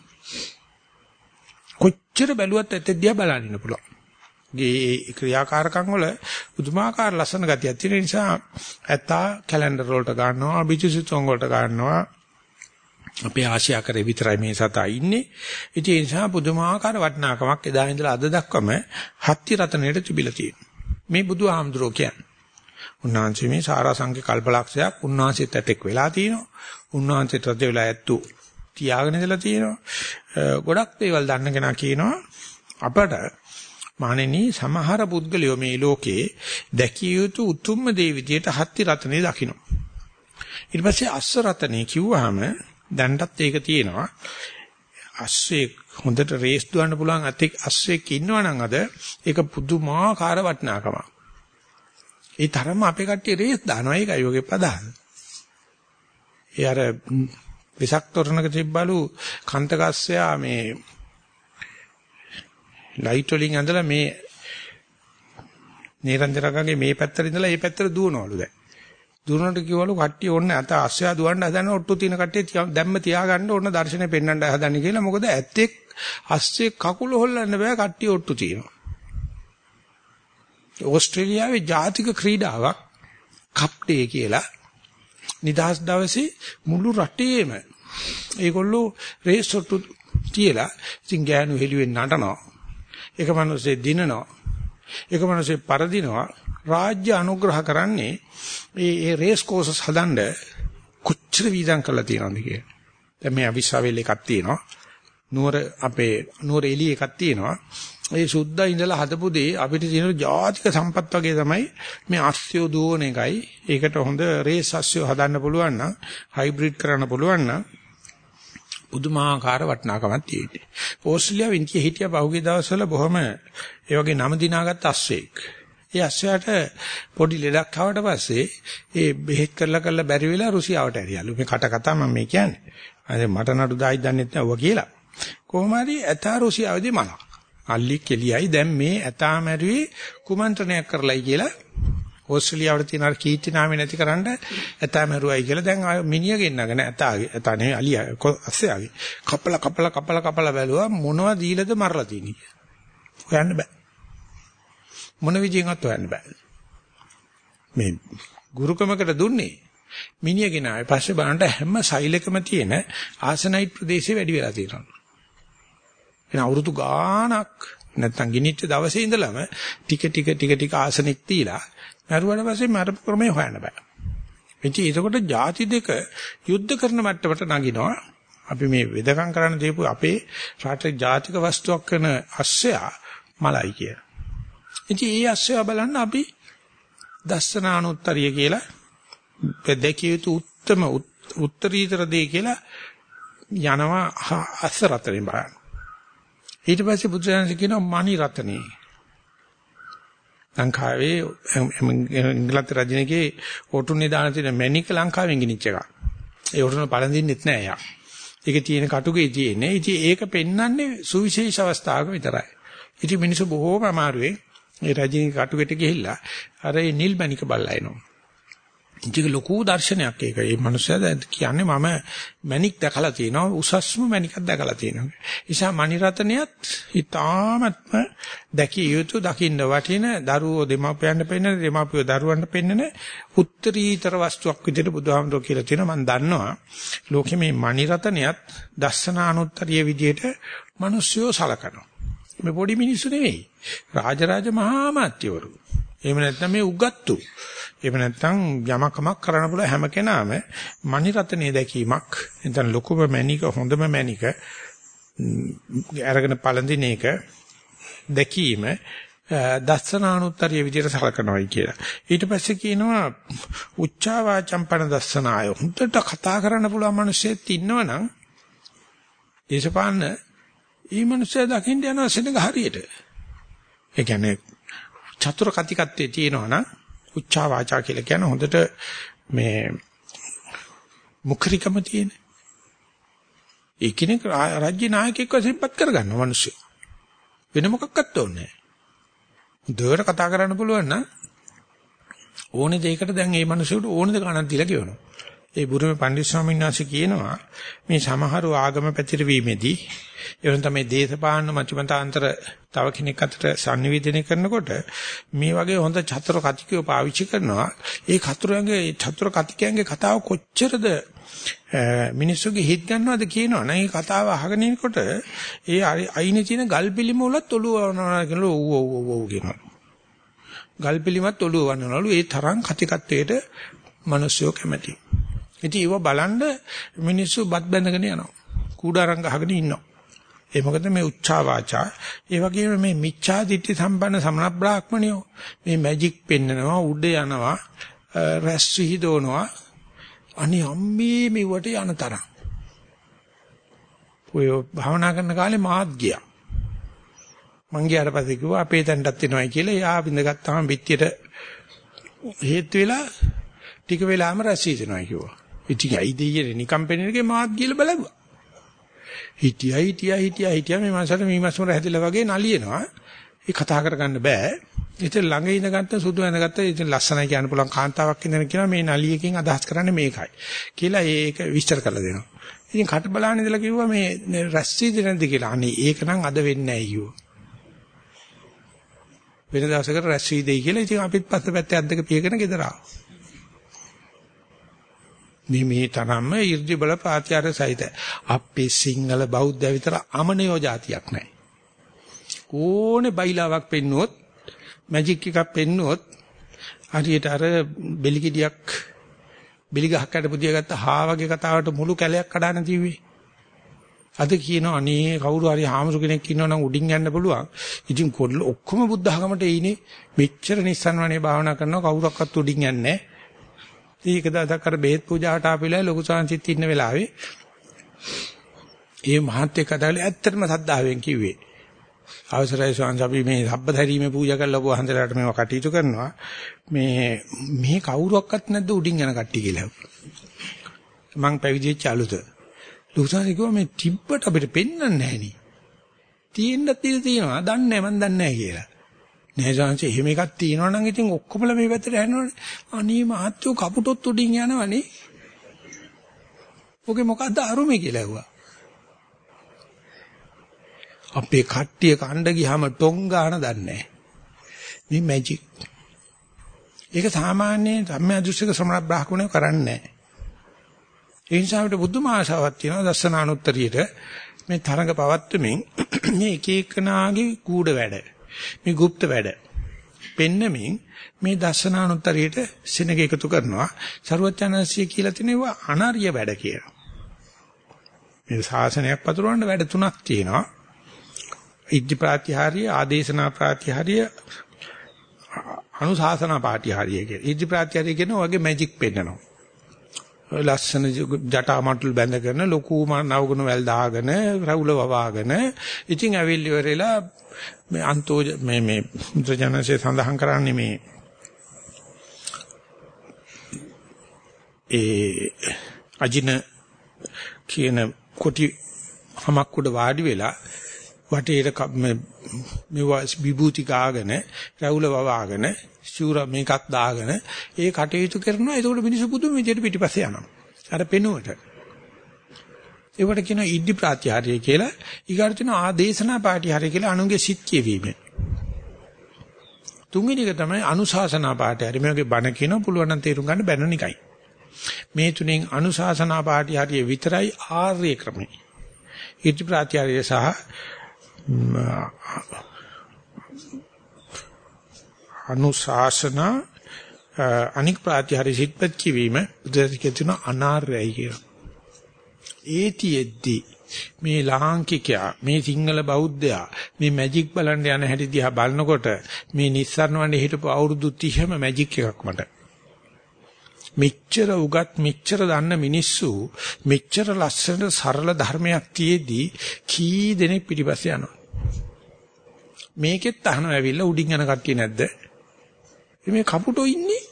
කොච්චර බැලුවත් ඇත්තදියා බලන්න ඉන්න පුළුවන්. ගේ ක්‍රියාකාරකම් වල පුදුමාකාර ලස්සන ගතියක් තියෙන නිසා ඇත්තා කැලෙන්ඩර් වලට ගන්නවා බිචුසිතුන් වලට ගන්නවා අපේ ආශියා කරේ විතරයි මේ සතා ඉන්නේ. ඉතින් ඒ නිසා පුදුමාකාර වටිනාකමක් එදා ඉඳලා අද දක්වාම හත්ති රතනයට තිබිලා තියෙනවා. මේ බුදුහාමුදුරෝ කියන්නේ. උන්වහන්සේ මේ සාරාංශික කල්පලක්ෂයක් උන්වහන්සේත් ඇතෙක් වෙලා තිනවා. උන්වහන්සේත් රජ වෙලා ඇත්තු තියාගෙන ඉඳලා තියෙනවා. ගොඩක් දේවල් දන්න කෙනා කියනවා අපට මානෙනි සමහර පුද්ගලයෝ මේ ලෝකේ දැකිය යුතු උතුම්ම දේ විදියට හත්ති රතනේ දකින්න. ඊට පස්සේ අස්ස රතනේ කිව්වහම දැන්ටත් ඒක තියෙනවා. අස්සේ හොඳට රේස් දුවන්න පුළුවන් අස්සෙක් ඉන්නවනම් අද ඒක පුදුමාකාර වටිනාකමක්. ඒ තරම අපේ කට්ටිය රේස් දානවා ඒකයි ඔගේ ප්‍රධාන. ඒ අර විසක් තොරණක තිබ්බලු කන්තකස්සයා මේ ලයිට් වලින් ඇඳලා මේ නේරංජරකගේ මේ පැත්තට ඉඳලා මේ පැත්තට දුවනවලු දැන්. දුවනට කිව්වලු කට්ටිය ඕන්න අත අස්සයා දුවන්න හදන ඔට්ටු තියෙන කට්ටිය දැම්ම තියාගන්න ඕන දර්ශනේ පෙන්වන්න හදන්නේ කියලා. මොකද ඇත්තෙක් අස්සේ කකුල හොල්ලන්න බෑ කට්ටිය ඔට්ටු තියෙනවා. ඕස්ට්‍රේලියාවේ ජාතික ක්‍රීඩාවක් කප් ඩේ කියලා නිදහස් දවසේ මුළු රටේම ඒගොල්ලෝ රේස් ඔට්ටු තියලා ඉතින් ගෑනු හෙළුවෙන් නටනවා. එක මිනිස්සේ දිනනවා. එක මිනිස්සේ පරදිනවා. රාජ්‍ය අනුග්‍රහ කරන්නේ මේ රේස් කෝසස් හදන්න කොච්චර වීදම් කරලා තියෙනවද කියලා. දැන් මේ අවිස්සාවෙල් එකක් තියෙනවා. නුවර අපේ නුවර එළිය එකක් තියෙනවා. ඒ සුද්දා ඉඳලා හදපු දේ අපිට තියෙන ජාතික සම්පත් වගේ තමයි මේ අස්සයෝ දුවන එකයි. ඒකට හොඳ රේස් අස්සයෝ හදන්න පුළුවන් නම් හයිබ්‍රිඩ් කරන්න පුළුවන් නම් පුදුමාකාර වටිනාකමක් තියෙන්නේ. ඕස්ට්‍රේලියාවේ ඉන්දිය හිටියා පහුගිය දවස්වල බොහොම ඒ වගේ නම දිනාගත් අස්සෙක්. ඒ අස්සයාට පොඩි ලෙඩක් ආවට පස්සේ ඒ බෙහෙත් කරලා බැරි වෙලා රුසියාවට ඇරියලු. මේ කට කතා මම මේ කියන්නේ. අර මට නඩු දායි දන්නෙත් නැවුවා කියලා. කොහොම හරි ඇතා රුසියාවේදී මල. අල්ලි කෙලියයි දැන් මේ ඇතා මැරුවේ කුමන්ත්‍රණයක් කරලයි කියලා ඕස්ට්‍රේලියාවට තියෙන අර කීර්ති නාමය නැතිකරන්න ඇතා මැරුවයි කියලා දැන් මිනිහ ගෙන්නගෙන ඇතා නෙවෙයි අලියා අස්සයාගේ කපලා බැලුවා මොනවද දීලාද මරලා තියෙන්නේ කියලා. හොයන්න බෑ. මොන විදියෙන්වත් හොයන්න බෑ. මේ ගුරුකමකට දුන්නේ මිනිහගෙන ආයේ පස්සේ බලන්න හැම සෛලකම තියෙන ආසනයිට් ප්‍රදේශේ වැඩි වෙලා තියෙනවා. එන අවුරුදු ගාණක් නැත්තම් ගිනිච්ච දවසේ ඉඳලම ටික ආසනෙක් තියලා මරුවාට පස්සේ මරපු ක්‍රමේ හොයන්න බෑ. ඉතින් ඒකකොට ಜಾති දෙක යුද්ධ කරන මට්ටමට නගිනවා. අපි මේ වෙදකම් කරන්න දීපු අපේ රටේ ජාතික වස්තුවක් කරන අස්සයා මලයි කිය. ඉතින් ඒ අස්සයා බලන්න අපි දස්සනානුත්තරිය කියලා දෙකිය යුතු උත්තම උත්තරීතර දෙය කියලා යනවා අස්ස රතනේ බලන්න. ඊට පස්සේ බුදුසසුන කියනවා මණි රතනේ. ලංකාවේ ඉංග්‍රීසි රජිනකේ ඔටුනේ දාන තියෙන මැණික ලංකාවෙන් ගිනිච්ච එක. ඒ ඔටුන පළඳින්නෙත් නෑ යා. ඒකේ තියෙන කටුකේ තියෙන්නේ. ඉතින් ඒක පෙන්වන්නේ සුවිශේෂ අවස්ථාවක විතරයි. ඉතින් මිනිස්සු බොහෝම අමාරුවේ ඒ රජිනී කටුකෙට ගිහිල්ලා අර නිල් මණික බල්ලා එනවා. ඉතින් ලොකු දර්ශනයක් ඒක. මේ මිනිස්සයා කියන්නේ මම මණික් දැකලා තියෙනවා, උසස්ම මණිකක් දැකලා තියෙනවා. නිසා මණිරතනයත් ඊටාත්ම දැකිය යුතු දකින්න වටින දරුවෝ දෙමාපියන්ට පෙන්නන දෙමාපියෝ දරුවන්ට පෙන්නන උත්තරීතර වස්තුවක් විදිහට බුදුහාමුදුරුවෝ කියලා තියෙනවා. මම දන්නවා ලෝකෙ මේ මණිරතනයත් දස්සනානුත්තරිය විදිහට මිනිස්සුયો සලකනවා. මේ පොඩි මිනිස්සු නෙවෙයි. රාජරාජ මහා මාත්‍යවරු. එහෙම නැත්නම් මේ උගත්තු. එහෙම නැත්නම් යමකමක් කරන්න පුළුවන් හැම කෙනාම මණිරතනේ දැකීමක්. නැත්නම් ලොකුම මණික හොඳම මණික අරගෙන පළඳින එක දැකීම දස්සනානුත්තරිය විදිහට සලකනවායි කියලා. ඊට පස්සේ කියනවා උච්චා වාචම් පන දස්සනාය. හොඳට කතා කරන්න පුළුවන් මිනිස්සෙක් ඉන්නවනම් දේශපාලන ඊ මිනිස්සයා දකින්න යනවා සෙනඟ හරියට. ඒ කියන්නේ චතුර කතිකත්වයේ තියෙනවනම් උච්චා වාචා කියලා කියන හොඳට මේ මුඛරිකම තියෙන. ඒ කෙනෙක් රාජ්‍ය නායකයෙක්ව සිප්පත් කරගන්න මිනිස්සු. වෙන මොකක්වත් ඕනේ නැහැ. හොඳට කතා කරන්න පුළුවන් නම් ඕනේ දෙයකට දැන් මේ මිනිස්සුන්ට ඕනේ ද ගණන් දීලා කියනවා. ඒ බුරුමේ පණ්ඩිත ස්වාමීන් වහන්සේ කියනවා මේ සමහර ආගම පැතිරවීමේදී එවන තමයි දේශපාලන මතිමතාන්තර තව කෙනෙක් අතර sannivedana කරනකොට මේ වගේ හොඳ චතුර කතිකයෝ පාවිච්චි කරනවා. ඒ චතුර කතිකයන්ගේ කතාව කොච්චරද මිනිස්සුගේ හිත ගන්නවද කියනවනේ. මේ කතාව අහගෙන ඉනකොට ඒ අයිනේ තියෙන ගල් පිළිම වලත් ඔළුව වනවා කියනවා. ඔව් කියනවා. ගල් පිළිමත් ඔළුව වන්නවලු. ඒ තරම් කතිකත්වයට මිනිස්සු කැමති. ඉතින් ඒව බලන්න මිනිස්සු බත් බැඳගෙන යනවා. කූඩාරම් ගහගෙන ඉන්නවා. ඒ මොකද මේ උච්චා වාචා ඒ වගේම මේ මිච්ඡා දිට්ඨි සම්පන්න සමන බ්‍රාහ්මණයෝ මේ මැජික් පෙන්නනවා උඩ යනවා රැස් විහිදවනවා අනේ අම්මේ මෙවට යන තරම්. ඔය භාවනා කරන කාලේ මාත් ගියා. මං ගියාට පස්සේ කිව්වා අපේ තැනටත් එනවයි කියලා. එයා බින්දගත්තාම පිටියට හේතු වෙලා ටික වෙලාම රැස් විහිදෙනවා කිව්වා. ඉතින් ඇයි දෙයියනේ නිකම් පෙන්නේකේ මාත් ගිහලා බලුවා. හිටියා මේ මාසට මේ මාසම හැදෙලා වගේ නලියනවා. ඒ කතා කරගන්න බෑ. ඉතින් ළඟ ඉඳගත්ත සුදු ඇඳගත්ත ඉතින් ලස්සනයි කියන්න පුළුවන් කාන්තාවක් ඉඳන් කියනවා මේ නලියකින් අදහස් කරන්නේ මේකයි. කියලා ඒක විස්තර කරලා දෙනවා. ඉතින් කට බලන්න ඉඳලා කිව්වා මේ රැස්සීද නැද්ද කියලා. අනේ ඒක නම් අද වෙන්නේ නැහැ අයියෝ. වෙන දවසකට රැස්සීදයි කියලා ඉතින් අපිත් පස්සේ පැත්තේ අද්දක පියගෙන ගෙදර ආවා. මේ තරම්ම 이르දි බල පාත්‍යාර සහිත අපේ සිංහල බෞද්ධ විතර අමනයෝ જાතියක් නැහැ. ඕනේ බයිලාවක් පෙන්නුවොත් මැජික් එකක් පෙන්නුවොත් හරියට අර බෙලිගිඩියක් බෙලි ගහක් අඩ පුදිය ගත්ත හා වගේ කතාවට මුළු කැලයක් කඩාන තියුවේ. අද කියනවා අනේ කවුරු හරි හාමුදුර කෙනෙක් ඉන්නවනම් උඩින් යන්න පුළුවන්. ඉතින් ඔක්කොම බුද්ධ ධර්මයට එයිනේ. මෙච්චර නිස්සන්වනේ භාවනා කරනවා කවුරක්වත් උඩින් යන්නේ නැහැ. ඒක දායක කර බෙහෙත් පූජාවට ආපෙලා ලොකු සංසිත් ඉන්න වෙලාවේ ඒ මහත්ය කතාවල ඇත්තටම සද්ධාවෙන් කිව්වේ අවසරයි ස්වාමීන් අපි මේ සබ්බධරීමේ පූජා කරලා ඔබ හන්දලට මේව කටයුතු කරනවා මේ කවුරුවක්වත් නැද්ද උඩින් යන කට්ටිය කියලා මං පැවිදිච්ච අලුත ලුසාරි කිව්වා මේ තිබ්බට අපිට පෙන්වන්නේ නැහැ නේ තියෙන්නත් තියෙනවා දන්නේ මන් දන්නේ නැහැ කියලා නෑ සංසි එහෙම එකක් තියෙනවා නම් ඉතින් ඔක්කොමලා මේ පැත්තට යනවනේ අනේ මහත්තයෝ කපුටොත් උඩින් යනවනේ ඔගේ මොකද්ද අරුමේ කියලා ඇහුවා අපේ කට්ටිය කණ්ඩ ගියාම ටොං ගන්න දන්නේ මේ මැජික් ඒක සාමාන්‍ය සම්මියදෘශ්‍යක සමන බ්‍රාහ්මණය කරන්නේ නැහැ ඒ නිසා අපිට බුදුම ආශාවක් තියෙනවා දස්සනානුත්තරියට මේ තරඟ පවත්වමින් මේ එක එකනාගේ කූඩ වැඩ මේ গুপ্ত වැඩ පෙන්නමින් මේ දර්ශනානුත්තරියට සිනග එකතු කරනවා සරුවචනන්සිය කියලා තිනවා අනාර්ය වැඩ කියලා. මේ ශාසනයක් පතුරවන්න වැඩ තුනක් තියෙනවා. ඉද්ධි ප්‍රාතිහාර්ය, ආදේශනා ප්‍රාතිහාර්ය, අනුශාසනා ප්‍රාතිහාර්ය කියලා. ඉද්ධි ප්‍රාතිහාර්ය කියනවා වගේ මැජික් පෙන්නනවා. ලස්සන ජටා මට්ටල් බැඳගෙන ලොකු නවගුණ වැල් දාගෙන රවුල වවාගෙන ඉතින් ඇවිල්ලි ඉවරලා මේ අන්තෝ මේ මුද්‍රජනසේ සඳහන් කරන්නේ මේ ඒ අජින කියන කොටි හමක් උඩ වාඩි වෙලා වටේට මේවා විභූති ගාගෙන රැවුල වවාගෙන ශූර මේකක් දාගෙන ඒ කටයුතු කරනවා. ඒකට මිනිස්සු පුදුම විදියට පිටිපස්සේ යනවා. අර පෙනුවට. ඒවට කියනවා ඉද්ධි ප්‍රත්‍යහාරය කියලා. ඊගාට තියෙනවා ආදේශනා පාටිහාරය කියලා අනුගේ සිත් කියවීම. තුන්වෙනි එක තමයි අනුශාසනා පාටිහාරය. මේ වගේ බණ කියනවා පුළුවන් නම් තේරුම් ගන්න බැන්න නිකයි. මේ තුනෙන් අනුශාසනා පාටිහාරය විතරයි ආර්ය ක්‍රමය. ඉද්ධි ප්‍රත්‍යහාරය සහ අනුශාසනා අනික් ප්‍රත්‍යහාරය සිත්පත් කියවීම බුදුදහමේ තියෙන අනාර්යයි කියලා. ඒතිෙද්දි මේ ලාංකිකයා මේ සිංහල බෞද්ධයා මේ මැජික් බලන්න යන හැටි දිහා බලනකොට මේ නිස්සාරණ වන්නේ හිටපු අවුරුදු 30ම මැජික් එකක් මට. මෙච්චර උගත් මෙච්චර දන්න මිනිස්සු මෙච්චර ලස්සන සරල ධර්මයක් තියේදී කී දෙනෙක් පිටිපස්සේ යනවා. මේකෙත් අහනවා ඇවිල්ලා උඩින් යන කට්ටිය නැද්ද? මේ කපුටෝ ඉන්නේ.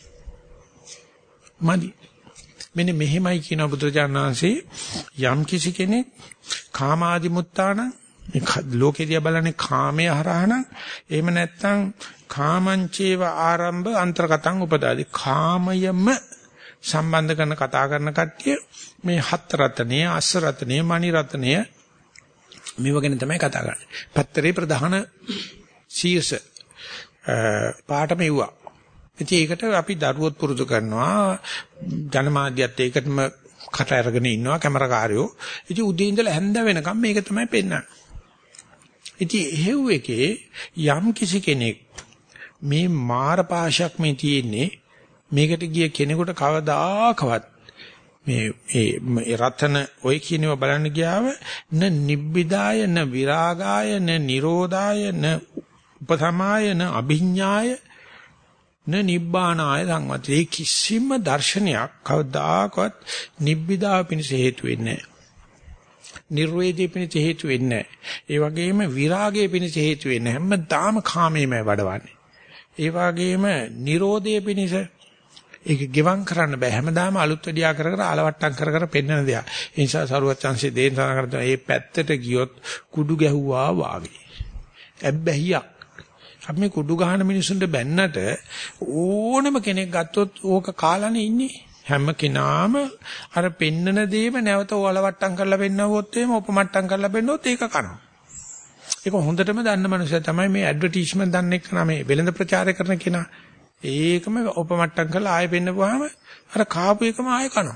මදි. මෙන්න මෙහෙමයි කියන බුදුරජාණන් වහන්සේ යම් කිසි කෙනෙක් කාමාදිමුත්තාන ලෝකෙදියා බලන්නේ කාමයේ හරහාන එහෙම නැත්නම් කාමංචේව ආරම්භ අන්තර්ගතං උපදාදි කාමයම සම්බන්ධ කරන කතා කරන කට්ටිය මේ හත් රත්නේ අස්ස රත්නේ මණි රත්නේ මේව ගැන තමයි කතා කරන්නේ. පත්තරේ ප්‍රධාන ශීර්ෂ පාඩම එවුවා. ඉතින් ඒකට අපි දරුවොත් පුරුදු කරනවා ජනමාධ්‍යත් ඒකටම කට අරගෙන ඉන්නවා කැමරාකාරයෝ. ඉතින් උදේ ඉඳලා හැන්ද වෙනකම් මේක තමයි පෙන්නන්නේ. ඉතින් එහෙව් එකේ යම් කිසි කෙනෙක් මේ මාර පාශයක් මේ තියෙන්නේ මේකට ගිය කෙනෙකුට කවදාකවත් මේ රතන ඔය කියනවා බලන්න ගියාව න නිබ්බිදාය න විරාගාය න නිරෝධාය න උපසමාය න අභිඥාය න නිබ්බානාය සංවත්තේ කිසිම දර්ශනයක් කවදාකවත් නිබ්බිදාව පිණිස හේතු වෙන්නේ නැහැ. නිර්වේදී පිණිස හේතු වෙන්නේ නැහැ. ඒ වගේම විරාගයේ පිණිස හේතු වෙන්නේ හැමදාම කාමයේම වඩවන්නේ. ඒ වගේම නිරෝධයේ පිණිස ඒක ගෙවම් කරන්න බෑ. හැමදාම අලුත් වැඩියා කර කර ආලවට්ටම් කර කර පෙන්නන දෙයක්. ඒ නිසා සරුවචාන්සේ දේන සඳහන් කරනවා මේ පැත්තට ගියොත් කුඩු ගැහුවා වාගේ. ඇබ්බැහියක්. අපි මේ කුඩු ගහන මිනිසුන්ට බැන්නට ඕනම කෙනෙක් ගත්තොත් ඕක කාලානේ ඉන්නේ. හැම කෙනාම අර පෙන්නන දේම නැවත ඔලවට්ටම් කරලා පෙන්නවොත් එහෙම උපමට්ටම් කරලා පෙන්නවොත් ඒක කනවා. ඒක හොඳටම දන්න මනුස්සයා තමයි මේ ඇඩ්වර්ටයිස්මන්ට් දන්න එක නම මේ වෙළඳ ප්‍රචාරය කරන කෙනා. ඒකම උපමට්ටම් කරලා ආයෙ පෙන්නපුවාම අර කාපු එකම ආයෙ කනවා.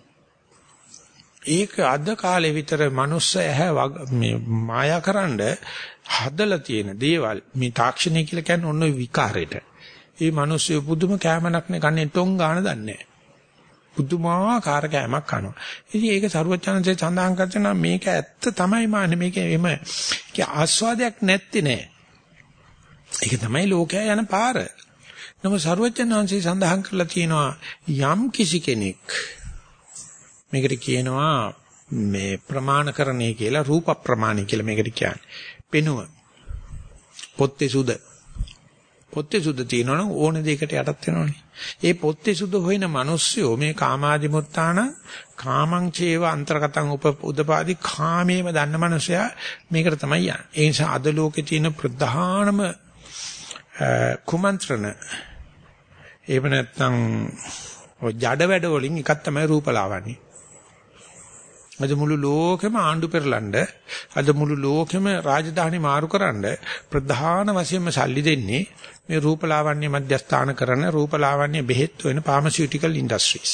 ඒක අද කාලේ විතර මනුස්ස ඇහැ මේ මායාකරනද හදලා තියෙන දේවල් මේ තාක්ෂණය කියලා කියන්නේ ඔන්න ඔය විකාරයට. මේ මිනිස්සු පුදුම කැමනක් නේ කන්නේ ටොං ගාන දන්නේ නැහැ. පුදුමාකාර කැමක් කනවා. ඉතින් ඒක සරුවචනන්සේ සඳහන් කරනවා මේක ඇත්ත තමයි මාන්නේ මේක එම ආස්වාදයක් නැත්තේ නෑ. ඒක තමයි ලෝකයා යන පාර. නමුත් සරුවචනන්සේ සඳහන් කරලා තියෙනවා යම් කිසි කෙනෙක් මේකට කියනවා මේ ප්‍රමාණකරණය කියලා රූප ප්‍රමාණය කියලා මේකට කියන්නේ. පෙනුම පොත්තේ සුද තියෙනවනම් ඕන දෙයකට යටත් වෙනවනේ. ඒ පොත්තේ සුද හොයන මිනිස්සු මේ කාමාදිමුත්තාන කාමං චේව අන්තර්ගතං උදපාදි කාමේම දන්න මිනිසයා මේකට තමයි යන්නේ. ඒ නිසා අද ලෝකේ තියෙන ප්‍රධානම කුමන්ත්‍රණ එහෙම නැත්නම් ඔය ජඩ වැඩ වලින් එකක් තමයි රූපලාවන්‍ය. අද මුළු ලෝකෙම ආණ්ඩු පෙරලන්න අද මුළු ලෝකෙම රාජධානි මාරුකරන්න ප්‍රධාන වශයෙන්ම සල්ලි දෙන්නේ මේ රූපලාවන්‍ය මධ්‍යස්ථාන කරන රූපලාවන්‍ය බෙහෙත් වෙන ෆාමසිටිකල් ඉන්ඩස්ට්‍රීස්.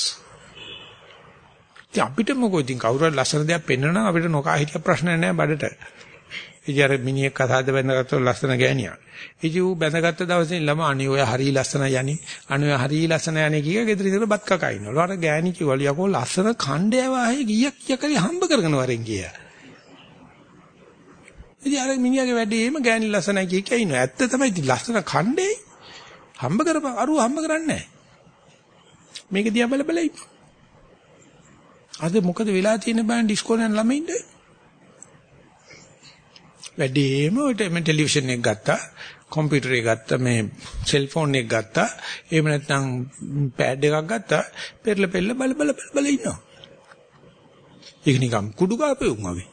ඉතින් අපිට මොකෝ ඉතින් කවුරු හරි ලස්සන දෙයක් පෙන්වනවා අපිට නොකා හිටිය ප්‍රශ්න නැහැ බඩට. ඉතින් අර මිනිහෙක් කතාවද බැඳගත්තොත් ලස්සන ගෑණියක්. ඉතින් ඌ බැඳගත්ත දවසේ ළම අනේ ඔය හරිය ලස්සන යන්නේ. අනේ හරිය ලස්සන යන්නේ කිය ගෙදර ඉඳලා බත් කකා ඉන්නවලු. අර ගෑණි කිව්වලු යකෝ ලස්සන ඛණ්ඩය වාහේ ගියක් කරේ හම්බ කරගෙන වරෙන් ගියා. ඉතින් අර මිනිහාගේ වැඩේම ගෑණි ලස්සනයි කිය කිය ඉන්නවා. ඇත්ත තමයි ඉතින් ලස්සන ඛණ්ඩේ හම්බ කරපන් අරුව හම්බ කරන්නේ නැහැ. මේක දිහා බල බල ඉන්න. අද මොකද වෙලා තියෙන්නේ බලන්න ඩිස්කෝ යන ළමයින්ට? වැඩිම ඔය ටෙලිවිෂන් එක ගත්තා, කම්පියුටර් එක ගත්තා, මේ සෙල්ෆෝන් එක ගත්තා, එහෙම නැත්නම් පෑඩ් එකක් ගත්තා, පෙරල බල ඉන්නවා. ඒක නිකම් කුඩු ගාපෙවුම් වගේ.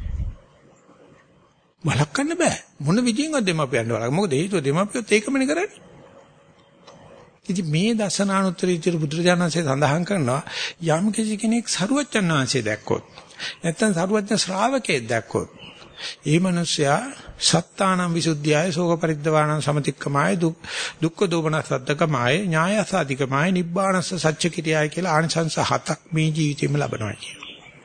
වළක්වන්න බෑ. මොන විදියෙන්වත් දෙමාපියන්ට වළක්ව. මොකද හේතුව දෙමාපියොත් ඒකමනේ කරන්නේ. ඉතින් මේ දසනානුත්තරීතර බුදුරජාණන්සේ සඳහන් කරනවා යම් කෙනෙක් සරුවච්චන් වහන්සේ දැක්කොත් නැත්නම් සරුවච්චන් ශ්‍රාවකයෙක් දැක්කොත් ඒ මනුස්සයා සත්තානං විසුද්ධියයි සෝක පරිද්දවාණං සමතික්කමාය දුක්ඛ දෝමනසද්දකමාය ඥායසාධිකමාය නිබ්බානස්ස සච්ච කිරියයි කියලා ආනිසංස 7ක් මේ ජීවිතේම ලබනවා කියනවා.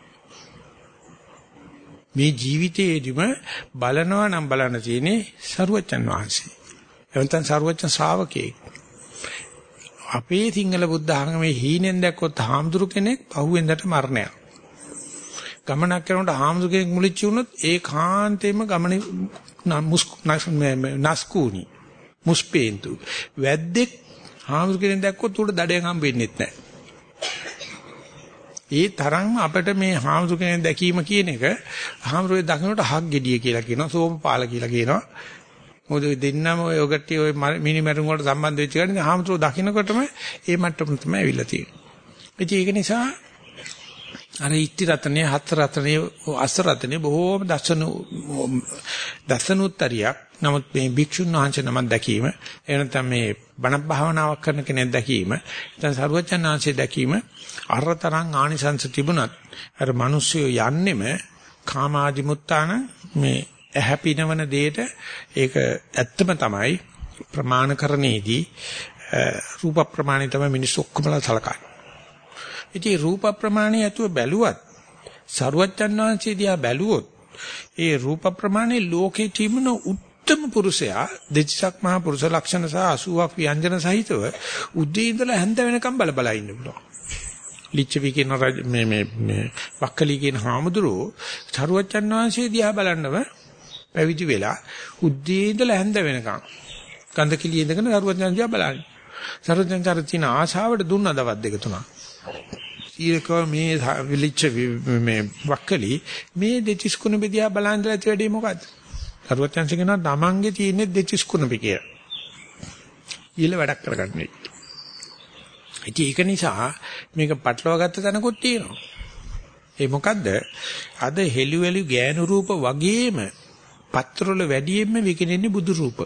මේ ජීවිතේදිම බලනවා නම් බලන්න තියෙන්නේ සරුවච්චන් වහන්සේ. එවන්තන් සරුවච්චන් ශ්‍රාවකයෙක්. අපේ සිංහල බුද්ධ ආගමේ හීනෙන් දැක්කොත් හාමුදුරු කෙනෙක් පහුවෙන්දට මරණයක්. ගමනක් කරනකොට හාමුදුරු කෙනෙක් මුලිච්ච වුණොත් ඒ කාන්තේම ගමනේ නස්කූනි මුස්පේන්තු වැද්දෙක් හාමුදුරු කෙනෙක් දැක්කොත් උඩ දඩයන් හම්බෙන්නේ නැහැ. ඒ තරම්ම අපිට මේ හාමුදුරු කෙනෙක් දැකීම කියන එක හාමුදුරුවෝ දකින්නට හක් ගෙඩිය කියලා කියනවා සෝමපාල කියලා කියනවා. මොකද ඔය දෙන්නම ඔය ඔගට්ටි ඔය මිනිමරුන් වලට සම්බන්ධ වෙච්ච ගන්නේ හාමුදුරුවෝ දකින්නකොටම ඒ මට්ටම තමයි ඇවිල්ලා තියෙන්නේ. ඒක නිසා අර ඉත්‍ති රත්නේ හත් රත්නේ අස රත්නේ බොහෝම දසනුත්තරියක්. නමුත් මේ භික්ෂුන් වහන්සේ නමක් දැකීම එනතම මේ බණ භාවනාවක් කරන කෙනෙක් දැකීම දැන් සරුවචන් වහන්සේ දැකීම අරතරන් ආනිසංස තිබුණත් අර මිනිස්සු යන්නෙම කාමාදිමුත්තාන මේ ඇහැපිනවන දෙයට ඒක ඇත්තම තමයි ප්‍රමාණකරණයේදී රූප ප්‍රමාණය තමයි මිනිස්සු ඔක්කොමලා සලකන්නේ. ඉතින් රූප ප්‍රමාණය ඇතුව බැලුවත් සරුවච්චන් වහන්සේ දිහා බැලුවොත් ඒ රූප ප්‍රමාණය ලෝකේ තිබුණ උත්තම පුරුෂයා දෙචක් මහා පුරුෂ ලක්ෂණ සහ 80ක් ව්‍යංජන සහිතව උදේ ඉඳලා හැන්ද වෙනකම් බල බල ඉන්න පුළුවන්. ලිච්ඡවි කියන මේ වක්කලි කියන හාමුදුරුවෝ සරුවච්චන් වහන්සේ දිහා බලන්නව පැවිදි වෙලා උදේ ඉඳලා හැන්ද වෙනකම් ගන්ධ කිලිය ඉඳගෙන සරුවච්චන් දිහා බලන්නේ. සරුවච්චන් චරිතින ආශාවට දුන්න දවස් දෙක තුනක්. ඊයකෝ මේ ලිච්ඡවි මේ වක්කලි මේ දෙතිස් කුණ බෙදියා බලන්දලා ඇති වැඩේ මොකද්ද? සරුවච්චන් කියනවා තමන්ගේ තියෙන්නේ දෙතිස් කුණ බෙකිය. ඊළ වැඩක් කරගන්නේ. ඉතින් ඒක නිසා මේක පටලවා ගත්ත තැනකුත් තියෙනවා. ඒ මොකද්ද? අද හෙළුවෙලු ගෑනු රූප වගේම පත්‍රවල වැඩියෙන්ම විකිනෙන්නේ බුදු රූප.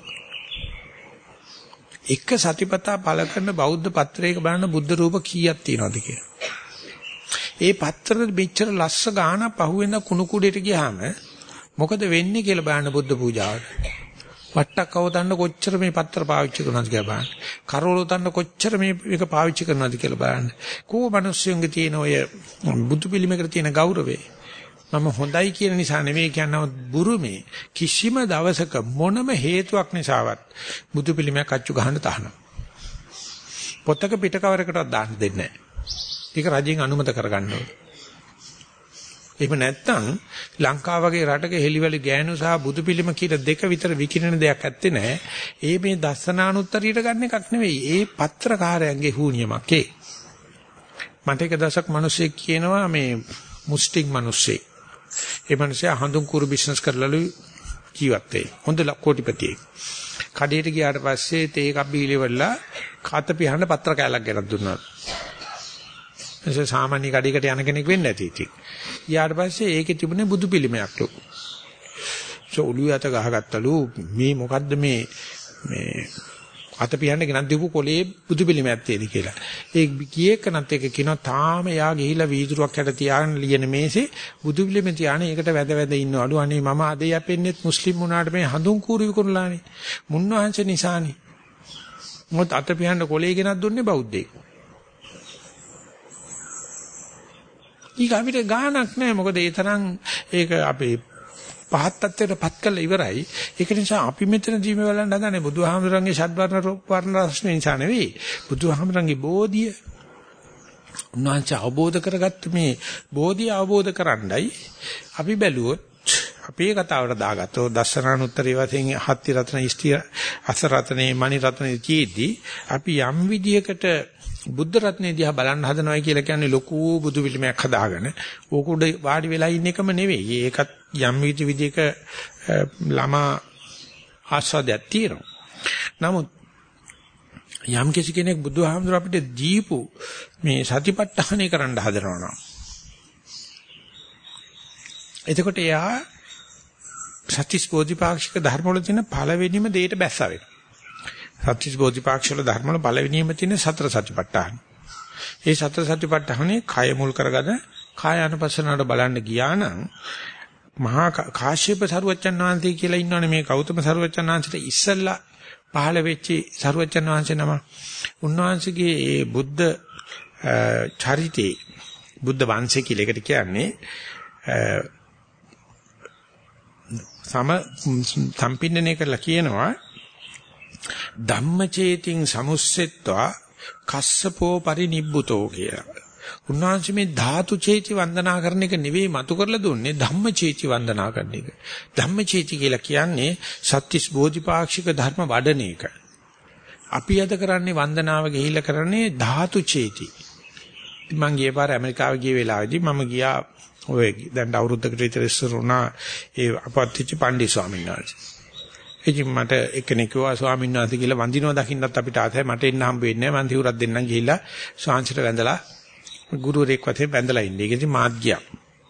එක සතිපතා පළ කරන බෞද්ධ පත්‍රයක බලන බුද්ධ රූප කීයක් තියෙනවද කියලා. ඒ පත්‍රෙ මෙච්චර ලස්ස ගාන පහුවෙන කුණු කුඩේට ගියාම මොකද වෙන්නේ කියලා බලන්න බුද්ධ පූජාවට. වට්ටක් අවතන්න කොච්චර මේ පත්‍ර පාවිච්චි කරනවද කියලා බලන්න. කරවල උතන්න කොච්චර මේක පාවිච්චි කරනවද කියලා බලන්න. කෝ මිනිස්සුන්ගේ තියෙන ඔය බුදු පිළිමයකට තියෙන ගෞරවය මම හොඳයි කියන නිසා නෙවෙයි කියනවා බුරුමේ කිසිම දවසක මොනම හේතුවක් නිසාවත් බුදු පිළිමයක් අච්චු ගහන්න තහනම්. පොතක පිටකවරකටවත් දාන්න දෙන්නේ නැහැ. ඒක රජෙන් අනුමත කරගන්න ඕනේ. එහෙම නැත්නම් ලංකාව වගේ රටක හෙලිවලි ගෑනු සහ බුදු පිළිම කියලා දෙක විතර විකිනෙන දෙයක් ඇත්තේ නැහැ. ඒ මේ දස්සනානුත්තරියට ගන්න එකක් නෙවෙයි. ඒ පත්‍රකාරයන්ගේ හුනියමක් ඒ. මට එක දවසක් මිනිස්සෙක් කියනවා මේ මුස්ටික් මිනිස්සෙක්. ඒ මිනිස්සයා හඳුන් කුරු බිස්නස් කරලාලු ජීවත් වෙයි. හොඳ කෝටිපතියෙක්. කඩේට ගියාට පස්සේ තේ එකක් බීලෙවලා කත පිහන්න පත්‍ර කෑල්ලක් ගෙනත් දුන්නා. එසේ සාමාන්‍ය කඩේකට යන කෙනෙක් වෙන්නේ නැති ඉතින්. ඊට පස්සේ ඒකේ තිබුණේ බුදු පිළිමයක්ලු. ඔළුව අත ගහගත්තලු මේ මොකද්ද මේ අත පියන්න ගෙනත් දීපු කොලේ බුදු පිළිමයක් තියෙදි කියලා. ඒ කීයකනත් එක කියනවා තාම යා ගිහිලා වීදුරුවක් යට තියාගෙන ලියන මේසේ බුදු පිළිමේ තියානේ ඒකට වැද වැද ඉන්නවලු. අනේ මම අද යපෙන්නේත් මුස්ලිම් වුණාට මේ හඳුන් කූරු විකුණලානේ. මුන්නවංශ නිසානේ. මොකද අත පියන්න කොලේ ගෙනත් දුන්නේ බෞද්ධයෙක්. ඊක අපිට ගාණක් නැහැ. මොකද ඒ තරම් ඒක අපේ පහත් තත්ත්වයටපත් කළා ඉවරයි. ඒක නිසා අපි මෙතනදී මේ බලන්න හදන්නේ බුදුහාමුදුරන්ගේ ෂඩ්වර්ණ රූප වර්ණ රශ්මි නිසා නෙවෙයි. බුදුහාමුදුරන්ගේ බෝධිය උන්වහන්සේ අවබෝධ කරගත්ත මේ බෝධිය අවබෝධ කරන්නයි අපි බැලුවොත් අපේ කතාවට දාගත්තෝ දස්සනානුත්තරී වශයෙන් හත්ති රත්න ඉස්තිය අස රත්නේ මණි රත්නේ තියේදී අපි යම් විදියකට බුද්ධ රත්නේ දිහා බලන්න හදනවා කියලා කියන්නේ ලොකු බුදු පිළිමයක් හදාගෙන ඕක උඩ වාඩි වෙලා ඉන්න එකම නෙවෙයි. ඒකත් යම් විදියක ළමා ආස්වාදයක් තියෙනවා. නමුත් යම් කිසි කෙනෙක් බුදුහාමුදුර අපිට දීපු මේ සතිපට්ඨානය කරන්න හදනවා නම් එතකොට එයා සත්‍තිස් බෝධිපාක්ෂික ධර්ම වල තියෙන පළවෙනිම දෙයට බැස්සා වෙනවා. සත්‍තිස් බෝධිපාක්ෂික වල ධර්ම වල පළවෙනිම තියෙන සතර සතිපට්ඨාන. ඒ සතර සතිපට්ඨානේ කය මුල් කරගෙන කාය අනුපස්සනාවට බලන්න ගියා නම් මහා කාශ්‍යප සරුවච්චන් වහන්සේ කියලා ඉන්නවනේ මේ ගෞතම සරුවච්චන් වහන්සේට ඉස්සෙල්ලා පහළ වෙච්ච සරුවච්චන් වහන්සේ නම. උන්වහන්සේගේ ඒ බුද්ධ චරිතේ බුද්ධ වංශය කියලා එකට කියන්නේ සම්පින්නණය කරලා කියනවා ධම්මචේතින් සමුස්සෙත්වා කස්සපෝ පරිනිබ්බුතෝ කියලා. උන්වහන්සේ මේ ධාතු චේති වන්දනා කරන එක නෙවෙයි මතු කරලා දුන්නේ ධම්මචේති වන්දනා කරන එක. ධම්මචේති කියලා කියන්නේ සත්‍තිස් බෝධිපාක්ෂික ධර්ම වඩන එක. අපි අද කරන්නේ වන්දනාව ගිහිල්ලා කරන්නේ ධාතු චේති. මම ගිය පාර ඇමරිකාව ගිය වෙලාවේදී මම ගියා ඔය දැන් අවුරුද්දකට විතර ඉස්සර වුණා ඒ අපත්‍ච්ච පණ්ඩි ස්වාමීන් වහන්සේ. ඉතින් මට එක්කෙනෙක් කිව්වා ස්වාමීන් වහන්සේ කියලා වඳිනවා දකින්නත් අපිට ආතයි මට එන්න හම්බ වෙන්නේ නැහැ. මම තිවුරක් දෙන්නම් ගිහිල්ලා ස්වාංශයට වැඳලා ගුරුවරයෙක් වශයෙන් වැඳලා ඉන්නේ. ඒක ඉතින් මාත් ගියා.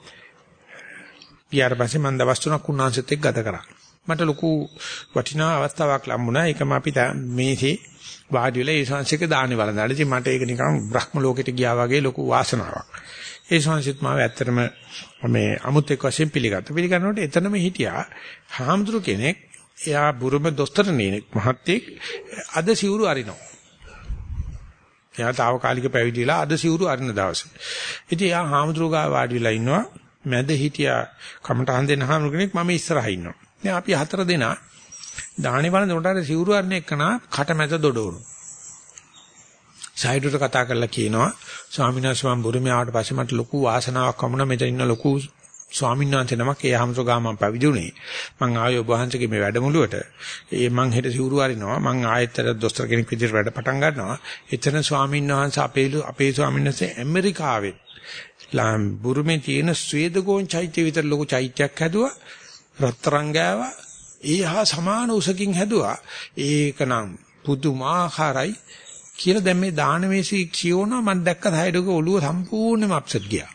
ඊට පස්සේ මම දවස් 3ක් උන්වහන්සේත් එක්ක ගත කරා. මට ලොකු වටිනා අවස්ථාවක් ලැබුණා. ඒකම අපි මේසේ වාඩි වෙලා ඒ ශාංශික දාන්නේ වළඳලා. ඉතින් මට ඒක නිකන් බ්‍රහ්ම ලෝකෙට ගියා වගේ ලොකු වාසනාවක්. ඒ ශාංශිත් මාව ඇත්තටම මේ අමුත් එක් වශයෙන් පිළිගත්තා. පිළිගන්නකොට එතනම හිටියා හාමුදුරු කෙනෙක්. එයා බුරුම දොස්තරණියෙක් මහත්තයෙක් අද සිවුරු අරිනවා. එයා తాවකාලික පැවිදිලා අද සිවුරු අරින දවසේ. ඉතින් එයා හාමුදුරු ගාව වාඩි වෙලා ඉන්නවා. මැද හිටියා කමටහන් දෙන්න හාමුදුරු කෙනෙක් මම ඉස්සරහා ඉන්නවා. දැන් අපි 4 දෙනා දාහනේ වළඳනකොට සිවුරු අරින එකනා කට මැද දොඩවනු. සයිඩුට කතා කරලා කියනවා ස්වාමීන් වහන්සේ මම බුරුමේ ආවට පස්සේ මට ලොකු වාසනාවක් වුණා. මෙතන ඉන්න ලොකු ස්වාමීන් වහන්සේ නමක් ඒ හාමුදුරු ගාව මම පැවිදි වුණේ. මං ආයේ ඔබ වහන්සේගේ මේ වැඩමුළුවට. ඒ මං හෙට සිවුරු අරිනවා. මං ආයෙත් දොස්තර කෙනෙක් විදිහට වැඩ පටන් ගන්නවා. එතන ස්වාමීන් වහන්සේ අපේ ස්වාමීන් වහන්සේ ඇමරිකාවේ බුරුමේ තියෙන ස්වේදගෝන් චෛත්‍ය විතර ලොකු චෛත්‍යයක් හැදුවා. රත්තරන් ගෑවා. ඒහා සමාන උසකින් හැදුවා. ඒකනම් පුදුමාකාරයි කියලා දැන් මේ දානමේසී කියවනවා මම දැක්ක සයිඩුක ඔළුව සම්පූර්ණයෙන්ම අප්සෙට් ගියා.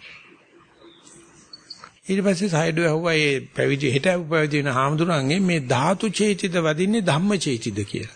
ඊට පස්සේ සයිඩුව ඇහුවා ඒ පැවිදි හිට පැවිදි වෙන හාමුදුරන්ගේ මේ ධාතු චේතිද වදින්නේ ධම්ම චේතිද කියලා.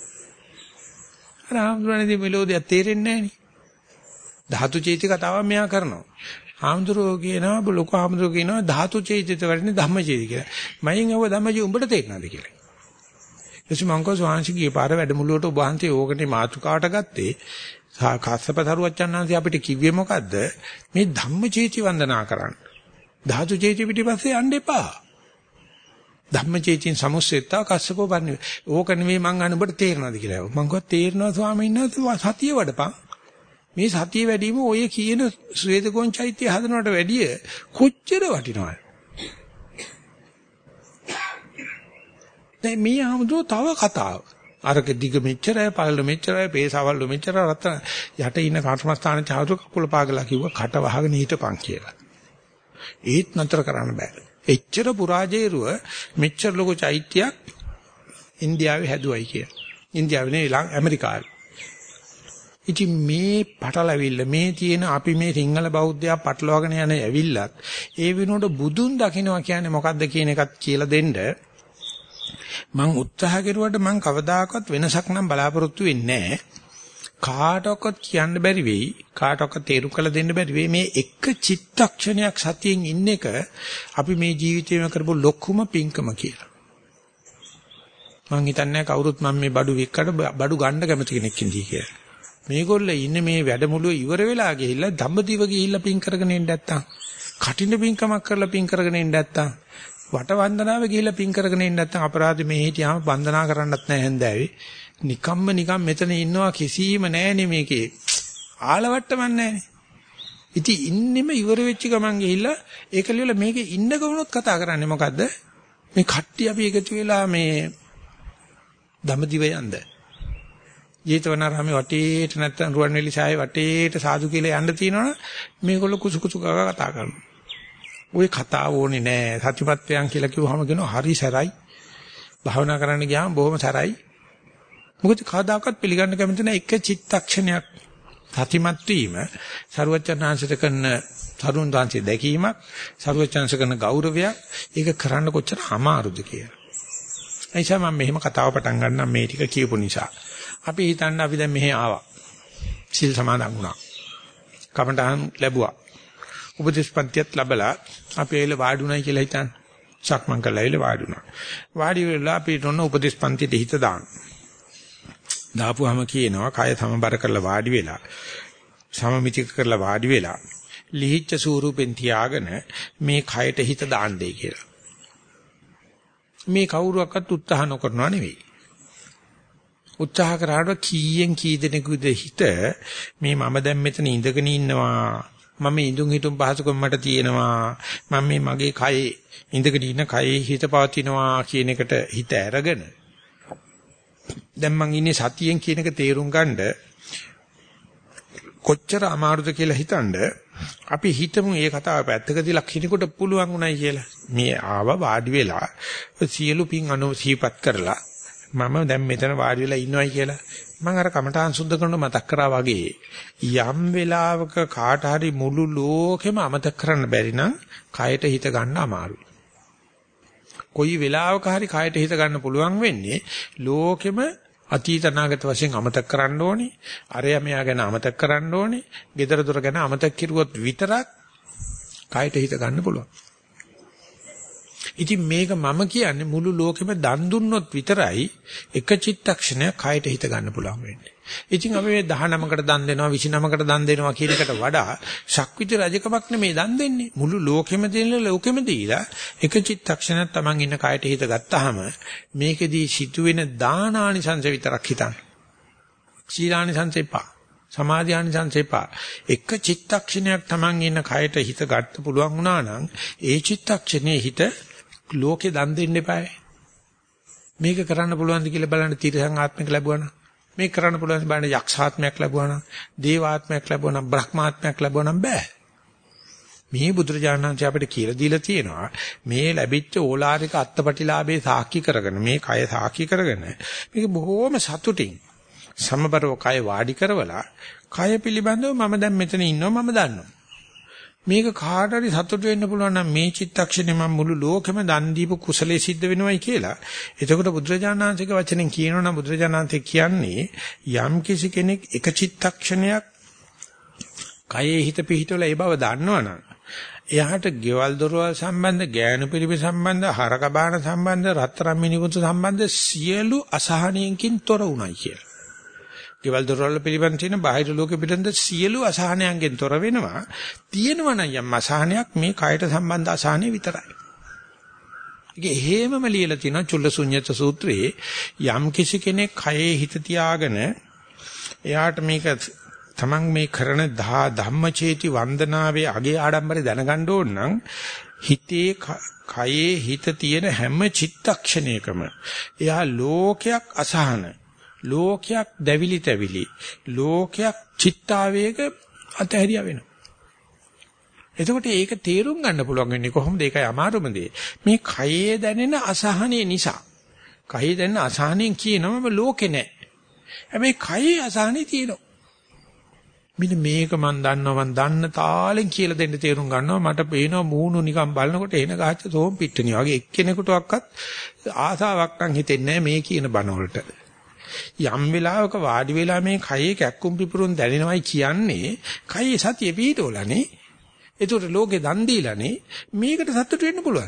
අර හාමුදුරනේ මෙලෝදිය තේරෙන්නේ නැහැ නේ. ධාතු චේති කතාව මෙයා කරනවා. හාමුදුරුවෝ කියනවා ලොකු හාමුදුරුවෝ කියනවා ධාතු චේතිත වදින්නේ ධම්ම චේති කියලා. මයින් අහුවා ධම්ම චේති උඹට තේරෙනවද කියලා. එසු මං කෝ ස්වාංශිකේ පාර වැඩමුළුවට ඔබ වහන්සේ ඕකනේ මාතුකාට ගත්තේ. කාශ්‍යප තරුවචන්හන්සේ අපිට කිව්වේ මොකද්ද? මේ ධම්මචේති වන්දනා කරන්න. ධාතු චේති පිටිපස්සේ යන්න එපා. ධම්මචේතින් සමුස්සෙත්තා කාශ්‍යපෝ පන්නේ. ඕක නෙමෙයි මං අනුඹට තේරෙනවද කියලා. මං කෝ තේරෙනවා ස්වාමීන් වහන්සේ සතිය වඩපන්. මේ සතිය වැඩිම ඔය කියන ස්වේදගෝන් චෛත්‍ය හදනවට වැඩිය කොච්චර වටිනවද? මේ ආමුදෝ තව කතාව. අරක දිග මෙච්චරයි පළල මෙච්චරයි පේසවල් මෙච්චර රත්න යට ඉන්න කර්මස්ථාන චාතු කකුල පාගලා කිව්වා කට වහගෙන හිටපන් කියලා. ඒත් නතර කරන්න බෑ. එච්චර පුරාජේරුව මෙච්චර ලොකු චෛත්‍යයක් ඉන්දියාවේ හැදුවයි කියලා. ඉන්දියාවේ නෙවෙයි ඇමරිකාවේ. ඉතින් මේ පටලවිල්ල මේ තියෙන අපි මේ සිංහල බෞද්ධයා පටලවාගෙන යන ඇවිල්ලත් ඒ වෙනුවට බුදුන් දකින්නවා කියන්නේ මොකද්ද කියන එකත් කියලා දෙන්න මං උත්සාහ කරුවට මං කවදාකවත් වෙනසක් නම් බලාපොරොත්තු වෙන්නේ නැහැ. කාටවත් කියන්න බැරි වෙයි. කාටවත් තේරුම් කළ දෙන්න බැරි වෙයි. මේ එක චිත්තක්ෂණයක් සතියෙන් ඉන්න එක අපි මේ ජීවිතේම කරපු ලොකුම පිංකම කියලා. මං හිතන්නේ කවුරුත් මම මේ බඩු වික්කට බඩු ගන්න කැමති කෙනෙක් ඉඳී කියලා. මේගොල්ලෝ ඉන්නේ මේ වැඩමුළුව ඉවර වෙලා ගිහිල්ලා දඹදිව ගිහිල්ලා පිං කරගෙන ඉන්න නැත්තම් කටින පිංකමක් කරලා පිං කරගෙන ඉන්න නැත්තම් වට වන්දනාවේ ගිහිල්ලා පිං කරගෙන ඉන්න නැත්නම් අපරාධ මේ හිටියාම වන්දනා කරන්නත් නැහැ හැන්දෑවේ. නිකම්ම නිකම් මෙතන ඉන්නවා කිසිම නැහැනේ මේකේ. ආලවට්ටමක් නැහැනේ. ඉතින් ඉන්නෙම ඉවර වෙච්ච ගමන් ගිහිල්ලා ඒක ලියලා මේකේ ඉන්න ගමනොත් කතා කරන්නේ මොකද්ද? මේ කට්ටිය අපි එකතු වෙලා මේ දඹදිව යන්න. ජේතවනාරාමේ වටේට නැත්නම් රුවන්වැලි සායේ වටේට සාදු කියලා යන්න තියෙනවනේ මේගොල්ලෝ කුසු කුසු කතා කරනවා. ওই කතාව ඕනේ නෑ. සත්‍යපත්‍යයන් කියලා කිව්වහම කියනවා හරි සැරයි. භාවනා කරන්න ගියාම බොහොම සැරයි. මොකද කවදාකවත් පිළිගන්න කැමති නෑ එක චිත්තක්ෂණයක් සතිමත් වීම සරුවචනාංශයට කරන තරුණ දාංශය දැකීමක් සරුවචනාංශ කරන ගෞරවයක් ඒක කරන්න කොච්චර අමාරුද කියලා. එයිසා මම මෙහෙම කතාව පටන් ගන්නම් මේ ටික කියපු නිසා. අපි හිතන්න අපි දැන් මෙහෙ ආවා. සිල් සමාදන් වුණා. කමඨාන් ලැබුවා. උපදේශපන්තියත් ලැබලා අපි එල වාඩුණයි කියලා හිතන්න. සක්මන් කරලා එල වාඩුණා. වාඩි වෙලා අපි රොන්න උපදේශපන්තියට හිත දාන්න. දාපුවාම කියනවා කය සමබර කරලා වාඩි වෙලා සමමිතික කරලා වාඩි වෙලා ලිහිච්ඡ ස්වරූපෙන් තියාගෙන මේ කයට හිත දාන්නේ කියලා. මේ කවුරුවක්වත් උත්සාහ නොකරනවා නෙවෙයි. උත්සාහ කරාට කීයෙන් කී දෙනෙකුද හිත මේ මම දැන් මෙතන ඉඳගෙන ඉන්නවා මම ඉඳුන් හිටුම් පහසුකම් මට තියෙනවා මම මේ මගේ කයේ ඉඳගෙන ඉන්න කයේ හිත පවතිනවා කියන එකට හිත අරගෙන දැන් මං ඉන්නේ සතියෙන් කියන එක තේරුම් ගන්න කොච්චර අමාරුද කියලා හිතනද අපි හිතමු මේ කතාව පැත්තක දාලා කිනෙකුට පුළුවන් උනායි කියලා මේ ආව වාඩි වෙලා සියලු පින් අනුසීපත් කරලා මම දැන් මෙතන වාඩි වෙලා ඉන්නවයි කියලා මම අර කමඨාන් සුද්ධ කරන මතක් කරා වගේ යම් වෙලාවක කාට හරි මුළු ලෝකෙම අමතක කරන්න බැරි නම් කයට හිත ගන්න අමාරුයි. කොයි වෙලාවක හරි කයට හිත ගන්න පුළුවන් වෙන්නේ ලෝකෙම අතීත අනාගත වශයෙන් අමතක කරන්න ඕනේ. අරයා මෙයා ගැන අමතක කරන්න ඕනේ. gedara dora ගැන අමතක කිරුවොත් විතරක් කයට හිත ගන්න පුළුවන්. ඉතින් මේක මම කියන්නේ මුළු ලෝකෙම දන් දුන්නොත් විතරයි එක චිත්තක්ෂණයක් කයට හිත ගන්න පුළුවන් වෙන්නේ. ඉතින් අපි මේ 19කට දන් දෙනවා 29කට දන් දෙනවා කියන එකට වඩා ශක්විති රජකමක් නෙමේ දන් දෙන්නේ. මුළු ලෝකෙම දීලා එක චිත්තක්ෂණයක් Taman ඉන්න කයට හිත ගත්තාම මේකෙදී සිදුවෙන දානානිසංස විතරක් හිතන්න. සීලානිසංස එපා. සමාධියානිසංස එපා. එක චිත්තක්ෂණයක් Taman ඉන්න කයට හිත ගන්න පුළුවන් වුණා නම් ඒ චිත්තක්ෂණයේ හිත ලෝකේ දන් දෙන්න එපායි. මේක කරන්න පුළුවන්ද කියලා බලන්න තිරසං ආත්මික ලැබුවා මේක කරන්න පුළුවන් බලන්න යක්ෂාත්මයක් ලැබුවා නම් දේවාත්මයක් ලැබුවා නම් බ්‍රහ්මාත්මයක් ලැබුවා නම් බෑ. මේ බුදුරජාණන් වහන්සේ අපිට කියලා දීලා තියෙනවා මේ ලැබිච්ච ඕලාරික අත්පටිලාභේ සාක්ෂි කරගෙන මේ කය සාක්ෂි කරගෙන මේක බොහොම සතුටින් සමබරව කය වාඩි කරවලා කය පිළිබඳව මම දැන් මෙතන ඉන්නවා මම දන්නවා. මේක කාට හරි සතුට වෙන්න පුළුවන් නම් මේ චිත්තක්ෂණය මම මුළු ලෝකෙම දන් දීපු කුසලයේ සිද්ධ වෙනවයි කියලා. එතකොට බුදුරජාණන්සේක වචනෙන් කියනවනම් බුදුරජාණන්සේ කියන්නේ යම් කිසි කෙනෙක් එක චිත්තක්ෂණයක් කයේ හිත පිහිටවලා ඒ බව දන්නවනම් එයාට ගෙවල් දොරවල් සම්බන්ධ, ගෑනු පිරිමි සම්බන්ධ, හරක බාන සම්බන්ධ, රත්තරන් මිනිමුතු සම්බන්ධ සියලු අසහනයකින් තොර උනායි කියලා. ගෙවල් දොරවල් පිළිබඳ තියෙන බාහිර ලෝකෙ පිළිබඳ සියලු අසහනයන්ගෙන් තොර වෙනවා. තියෙනවා නම් යම් අසහනයක් මේ කයට සම්බන්ධ අසහනෙ විතරයි. ඒක එහෙමම ලියලා තියෙනවා චුල්ලසුඤ්ඤත සූත්‍රයේ යම් කිසි කෙනෙක් කයේ හිත තියාගෙන එයාට මේක තමන් මේ කරන ධම්මචේති වන්දනාවේ අගේ ආඩම්බරේ දැනගන්න ඕන නම් හිතේ කයේ හිත තියෙන හැම චිත්තක්ෂණයකම එයා ලෝකයක් අසහන ලෝකයක් දැවිලි තැවිලි ලෝකයක් චිත්තාවේග අතහැරියා වෙනවා. එතකොට ඒක තේරුම් ගන්න පුළුවන් වෙන්නේ කොහොමද? ඒකයි අමාරුම දේ. මේ කයේ දැනෙන අසහනය නිසා. කයේ දැනෙන අසහනෙන් කියනවම ලෝකේ නැහැ. හැබැයි කයේ අසහනෙ තියෙනවා. මෙන්න මේක මම දන්නවා මම දන්න තාලෙන් කියලා දෙන්න තේරුම් ගන්නවා. මට පේනවා මූණු නිකන් බලනකොට එන ගහච්ච තෝම් පිට්ටනිය වගේ එක්කෙනෙකුටවත් ආසාවක් නම් හිතෙන්නේ නැහැ මේ කියන බණ වලට. යම් වෙලාවක වාඩි වෙලා මේ කයේ කැක්කුම් පිපුරුම් දැනෙනවයි කියන්නේ කයේ සතිය පිටෝලානේ. ඒකට ලෝකේ දන් දීලානේ මේකට සතුට වෙන්න පුළුවන්.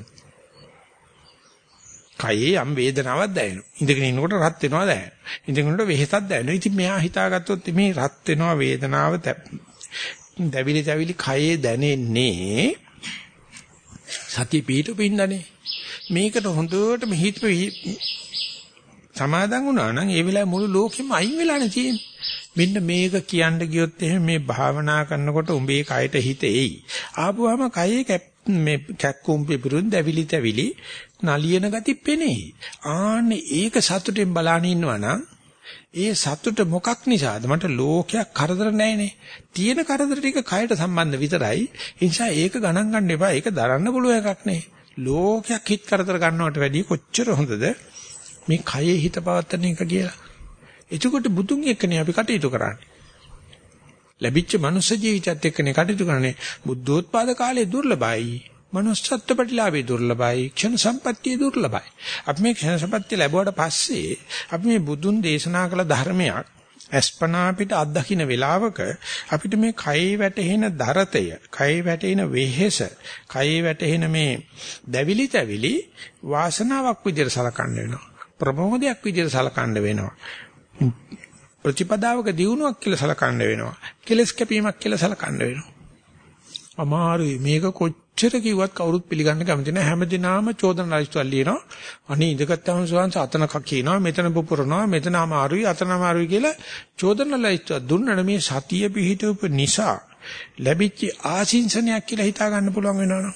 කයේ යම් වේදනාවක් දැනෙනවා. ඉඳගෙන ඉන්නකොට රත් වෙනවා දැනෙනවා. ඉඳගෙන ඉන්නකොට වෙහෙසක් දැනෙනවා. ඉතින් මෙයා හිතාගත්තොත් මේ රත් වෙනවා වේදනාව දැවිලි දැවිලි කයේ දැනෙන්නේ සතිය පිටුපින්නනේ. මේකට හොඳට හිත සමාදන් වුණා නම් ඒ වෙලාවේ මුළු ලෝකෙම අයින් වෙලානේ තියෙන්නේ. මෙන්න මේක කියන්න ගියොත් එහෙනම් මේ භාවනා කරනකොට උඹේ කයට හිත එයි. ආපුවාම කයේ මේ කැක්කුම් පිපුරුන් දැවිලි තැවිලි නලියන ගති පෙනේ. ආන්නේ ඒක සතුටෙන් බලාන ඉන්නවනම් ඒ සතුට මොකක් නිසාද? මට ලෝකයක් කරදර නැහැනේ. තියෙන කරදර ටික කයට සම්බන්ධ විතරයි. ඒ නිසා ඒක ගණන් ගන්න එපා. ඒක දරන්න පුළුවන් එකක් නෙවෙයි. ලෝකයක් හිත කරදර ගන්නවට වැඩිය කොච්චර හොඳද මේ කයේ හිත පවත්තන එක කියලා. එතකොට බුදුන් එක්කනේ අපි කටයුතු කරන්නේ. ලැබිච්ච මනුස්ස ජීවිතයත් එක්කනේ කටයුතු කරන්නේ. බුද්ධෝත්පාද කාලේ දුර්ලභයි. මනුස්සත්ව ප්‍රතිලාභේ දුර්ලභයි. ක්ෂණ සම්පත්තිය දුර්ලභයි. අපි මේ ක්ෂණ සම්පත්තිය ලැබුවට පස්සේ අපි මේ බුදුන් දේශනා කළ ධර්මයක් අස්පනා අපිට අත්දකින්න වෙලාවක අපිට මේ කයේ වැටෙන දරතය, කයේ වැටෙන වෙහෙස, කයේ වැටෙන මේ දැවිලි තැවිලි වාසනාවක් විදිහට සලකන්න වෙනවා. ප්‍රමෝදයක් විදිහට සලකන්න වෙනවා. ප්‍රතිපදාවක දියුණුවක් කියලා සලකන්න වෙනවා. කෙලස් කැපීමක් කියලා සලකන්න වෙනවා. අමාරුයි මේක කොච්චර කිව්වත් කවුරුත් පිළිගන්න කැමති නැහැ. හැමදිනාම චෝදන ලයිස්තුවල් ලියනවා. අනේ ඉඳගත්තාම සෝවාන්ස අතනක කියනවා, මෙතන පුපුරනවා, මෙතන අමාරුයි, අතන අමාරුයි කියලා චෝදන ලයිස්තුව දුන්නට මේ සතිය පිහිටුවප නිසා ලැබිච්ච ආශිංසනයක් කියලා හිතා ගන්න පුළුවන් වෙනවනේ.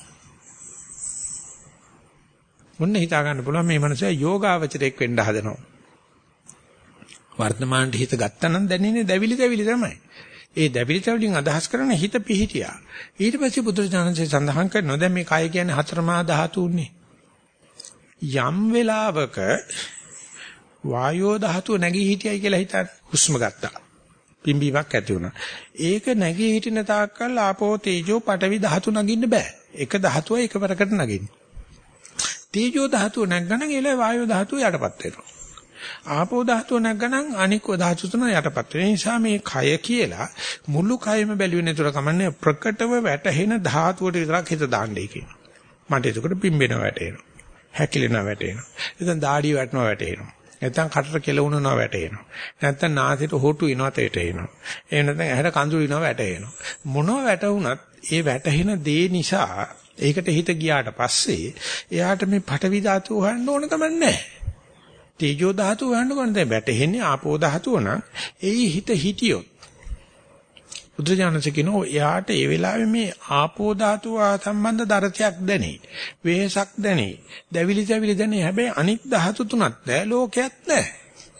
මොන්න හිතා ගන්න පුළුවන් මේ මනුස්සයා යෝගාවචරයක් වෙන්න හදනවා. වර්තමානයේ හිත ගත්තා නම් දැනෙන්නේ දැවිලි තමයි. ඒ දැවිලි තැවිලින් අදහස් කරන හිත පිහිටියා. ඊට පස්සේ බුදුරජාණන්සේ සඳහන් කරනවා දැන් මේ කය කියන්නේ හතරමා ධාතුන්නේ. යම් වෙලාවක වායෝ ධාතුව නැගී හිටියයි කියලා හිතන්න. හුස්ම ගත්තා. පිම්බීමක් ඇති වුණා. ඒක නැගී හිටින තාක්කල් ආපෝ තේජෝ පඨවි ධාතු නගින්න බෑ. එක ධාතුවයි එකවරකට නගින්නේ. තේජෝ ධාතුව නැග්ගනම් ඒලා වායෝ ධාතුව යටපත් වෙනවා. ආපෝ ධාතුව නැග්ගනම් අනික ධාතු තුන යටපත් වෙන නිසා මේ කය කියලා මුළු කයම බැලුවේ නේතර කමන්නේ ප්‍රකටව වැටෙන ධාතුවට විතරක් හිත දාන්නයි කියනවා. මට එතකොට පිම්බෙනවා වැටෙනවා. හැකිලෙනවා වැටෙනවා. නැත්නම් දාඩිය වැටෙනවා වැටෙනවා. නැත්නම් කටට කෙලවුනනවා වැටෙනවා. නැත්නම් නාසයට හොටු එනවා තේටේනවා. එහෙම නැත්නම් ඇහැට කඳුළු එනවා වැටෙනවා. මොනවා වැටුණත් ඒ වැටෙන දේ නිසා ඒකට හිත ගියාට පස්සේ එයාට මේ පඨවි ධාතුව හොයන්න ඕන කමක් නැහැ. තේජෝ ධාතුව හොයන්න ඕන දැන් වැටෙන්නේ ආපෝ ධාතුව නම් එයි හිත හිටියොත් බුදුජානක කියනවා එයාට ඒ වෙලාවේ මේ ආපෝ ධාතුව සම්බන්ධ දරතයක් දැනේ. වෙහසක් දැනේ. දැවිලි දැනේ. හැබැයි අනික් ධාතු තුනක් නැහැ. ලෝකයක් නැහැ.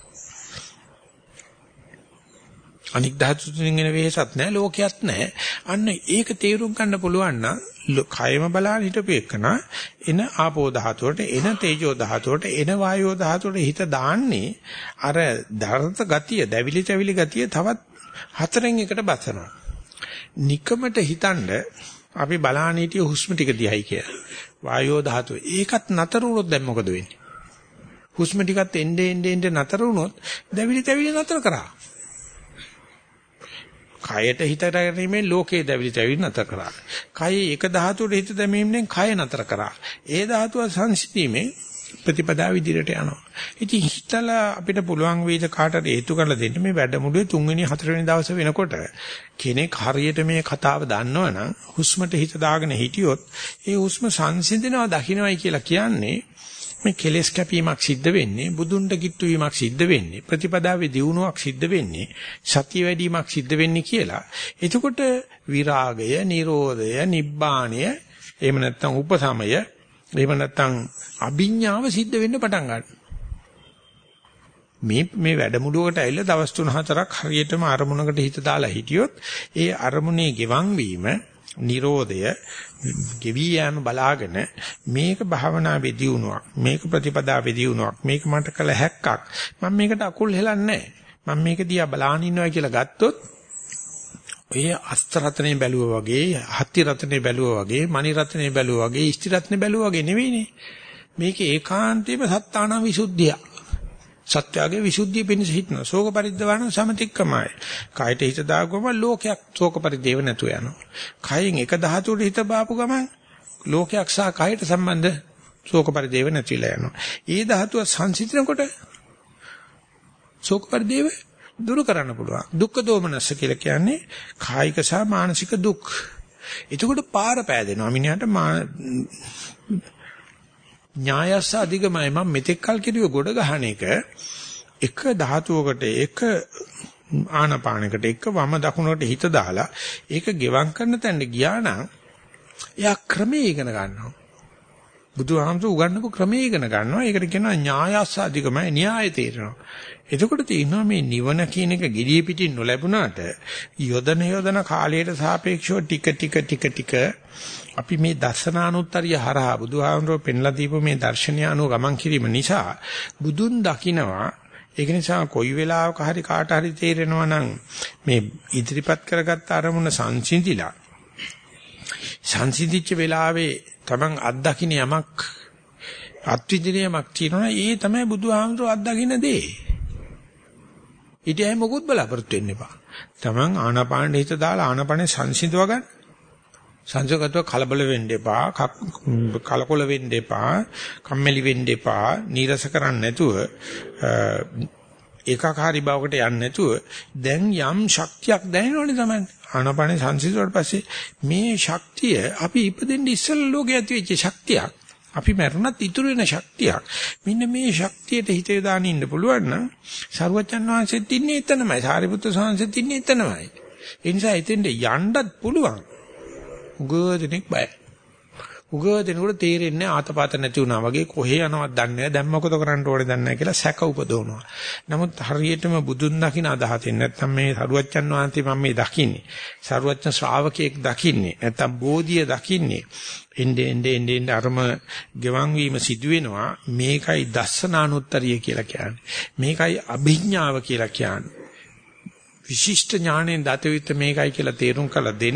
අනික් ධාතු තුنين එන වෙහසක් නැහැ. ලෝකයක් නැහැ. අන්න ඒක තේරුම් ගන්න පුළුවන් නම් කයම බලන්න හිටපු එකන එන ආපෝ ධාතුවට එන තේජෝ ධාතුවට එන වායෝ ධාතුවට හිත දාන්නේ අර දරත ගතිය දැවිලි ගතිය තවත් හතරෙන් එකට බසනවා. නිකමට හිතනද අපි බලාන හිටිය හුස්ම ටික දිහයි කියලා. වායෝ ධාතුව ඒකත් නතර වුණොත් දැන් මොකද වෙන්නේ? හුස්ම ටිකත් එන්නේ නතර වුණොත් දැවිලි නතර කරා. කයට හිත දැමීමෙන් ලෝකේ දැවිලි නතර කරා. කයේ එක ධාතුවට හිත දැමීමෙන් කය නතර කරා. ඒ ධාතුව සංසිඳීමේ ප්‍රතිපදාව විදිහට යනවා. ඉතින් හිතලා අපිට පුළුවන් වේද කාටද හේතු කරලා දෙන්න මේ වැඩමුළුවේ 3 වෙනි 4 වෙනි දවසේ වෙනකොට කෙනෙක් හරියට මේ කතාව දන්නවනම් හුස්මට හිත දාගෙන හිටියොත් ඒ හුස්ම සංසිඳනවා දකින්නයි කියලා කියන්නේ මේ කෙලෙස් කැපීමක් සිද්ධ වෙන්නේ බුදුන්ට කිට්ටු වීමක් සිද්ධ වෙන්නේ ප්‍රතිපදාවේ දියුණුවක් සිද්ධ වෙන්නේ සතිය වැඩිවීමක් සිද්ධ වෙන්නේ කියලා. එතකොට විරාගය, නිරෝධය, නිබ්බාණය එහෙම නැත්නම් උපසමය එහෙම නැත්නම් අභිඥාව සිද්ධ වෙන්න පටන් ගන්නවා. මේ වැඩමුළුවකට ඇවිල්ලා දවස් 3-4ක් හරියටම අරමුණකට හිත දාලා හිටියොත් ඒ අරමුණේ ගෙවන් වීම, නිරෝධය, ගෙවි යෑම බලාගෙන මේක භාවනාවේ දියුණුවක්, මේක ප්‍රතිපදාවේ දියුණුවක්, මේක මට කළ හැක්කක්. මම මේකට අකුල් හෙලන්නේ නැහැ. මම මේක දිහා බලාගෙන ඉන්නවා කියලා ගත්තොත් ඔය අස්ත රත්නේ බැලුවා වගේ, හත්ති රත්නේ බැලුවා වගේ, මණි රත්නේ බැලුවා වගේ, ඉෂ්ටි රත්නේ බැලුවා වගේ නෙවෙයිනේ. මේක ඒකාන්තයෙන්ම සත්තාන විසුද්ධිය. සත්‍යයේ විසුද්ධිය පිණිස හිටන ශෝක පරිද්දවන සමතික්කමයි. කායට හිත දාගම ලෝකයක් ශෝක පරිදේව නැතුව යනවා. කයෙන් එක ධාතුවට හිත බාපු ගමන් ලෝකයක් සහ කායට සම්බන්ධ ශෝක පරිදේව නැතිලා යනවා. ඒ ධාතුව සංසිඳනකොට ශෝක පරිදේව දුරු කරන්න පුළුවන්. දුක්ඛ දෝමනස්ස කියලා කියන්නේ කායික සහ මානසික දුක්. එතකොට පාර පෑදෙනවා. මිනිහට ඥායස්ස අධිගමයි මම මෙතෙක් කල් කිව්ව ගොඩ ගහන එක ධාතුවකට එක ආනපානකට එක වම දකුණකට හිත දාලා ඒක ගෙවම් කරන තැනට ගියා නම් එයා ක්‍රමයේ ඉගෙන ගන්නවා. බුදුහාමුදුරු උගන්වපු ක්‍රමයේ ඉගෙන ගන්නවා. ඒකට කියනවා ඥායස්ස අධිගමයි න්‍යාය තේරෙනවා. එතකොට තියෙනවා මේ නිවන කියන එක gediye pitin නොලැබුණාට යොදන කාලයට සාපේක්ෂව ටික අපි මේ දර්ශනානුත්තරිය හරහා බුදුහාමුදුරුවෝ පෙන්ලා දීපු මේ දර්ශනය අනුව ගමන් කිරීම නිසා බුදුන් දකිනවා ඒක නිසා කොයි වෙලාවක හරි කාට හරි තේරෙනවා නම් මේ ඉදිරිපත් කරගත්ත අරමුණ සංසිඳිච්ච වෙලාවේ Taman අත්දකින්න යමක් අත්විඳිනයක් තියෙනවා. ඒ තමයි බුදුහාමුදුරුවෝ අත්දකින්න දේ. ඊටයි මොකුත් බලාපොරොත්තු වෙන්න එපා. Taman ආනාපාන හිත දාලා ආනාපානේ සංසිඳව ගන්න. සංසගතව කලබල වෙන්න එපා, කලකොල වෙන්න එපා, කම්මැලි වෙන්න එපා, නීරස කරන්න නැතුව ඒකාකාරී භාවකට යන්නේ නැතුව දැන් යම් ශක්තියක් දැනෙනවනේ තමයි. ආනාපානේ සංසිඳුවාට පස්සේ මේ ශක්තිය අපි ඉපදෙන්න ඉස්සෙල්ලා ලෝකේ ඇති වෙච්ච ශක්තියක්. අපි මරුණත් ඉතුරු වෙන ශක්තියක්. මෙන්න මේ ශක්තියට හිත යොදාගෙන ඉන්න පුළුවන් නම් සරුවචන් වහන්සේත් ඉන්නේ එතනමයි. සාරිපුත්‍ර ස්වාමීන්සේත් ඉන්නේ එතනමයි. ඒ නිසා එතෙන්ට යන්නත් පුළුවන්. උගදෙනෙක් බය. උගදෙනෙකුට තේරෙන්නේ ආතපත නැති වුණා වගේ කොහේ යනවද දන්නේ නැහැ. දැන් මොකද කරන්න ඕනේ දන්නේ නැහැ කියලා සැක උපදවනවා. නමුත් හරියටම බුදුන් දකින්න අදහසින් නැත්නම් මේ සරුවච්චන් වහන්සේ මම මේ දකින්නේ. සරුවච්චන් ශ්‍රාවකයෙක් දකින්නේ. නැත්නම් බෝධිය දකින්නේ. එන්නේ අරම ගෙවන් වීම සිදු වෙනවා. මේකයි දස්සනානුත්තරිය කියලා කියන්නේ. මේකයි අභිඥාව කියලා කියන්නේ. විශිෂ්ට ඥාණයෙන් දතවිත මේකයි කියලා තේරුම් කළ දෙන්න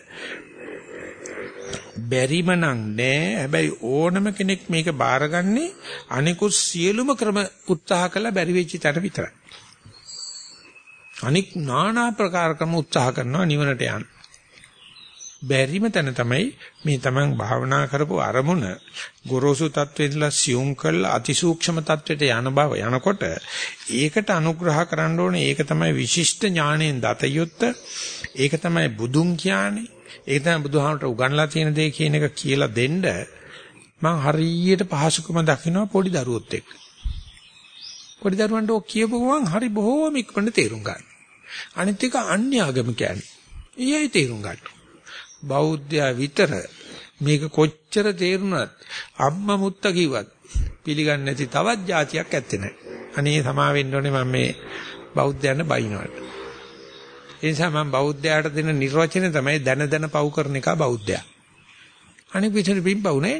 බැරිම නම් නෑ. හැබැයි ඕනම කෙනෙක් මේක බාරගන්නේ අනිකුත් සියලුම ක්‍රම උත්සාහ කළා බැරි වෙච්ච තැන විතරයි. අනික් নানা ප්‍රකාර ක්‍රම උත්සාහ කරනවා නිවනට යන්න. බැරිම තැන තමයි මේ තමන් භාවනා කරපු අරමුණ ගොරෝසු තත්වෙදලා සියුම් කළ අතිසූක්ෂම තත්වෙට යන බව යනකොට ඒකට අනුග්‍රහ කරන්න ඕනේ. ඒක තමයි විශිෂ්ට ඥාණයෙන් දත යුත්ත. ඒක තමයි බුදුන් කියන්නේ. ඒක තමයි බුදුහාමට උගන්ලා තියෙන දේ කියන එක කියලා දෙන්න මම හරියට පහසුකම දකිනවා පොඩි දරුවොත් එක්ක. පොඩි දරුවන්ට ඔක් කියපු ගමන් හරි බොහෝම ඉක්මනට තේරුම් ගන්න. අනිත් එක අන්‍ය ආගම කියන්නේ. ඊයේ තේරුම් ගන්න. බෞද්ධයා විතර මේක කොච්චර තේරුණත් අම්මා මුත්තා කිව්වත් පිළිගන්නේ නැති තවත් જાතියක් ඇත්තේ නැහැ. අනේ සමා වෙන්න ඕනේ මම මේ බෞද්ධයන්ට බයිනවට. ඒ නිසා මම බෞද්ධයාට දෙන නිර්වචනය තමයි දැන පව් කරන එක බෞද්ධයා. අනික විතර පිම්පව් නැහැ.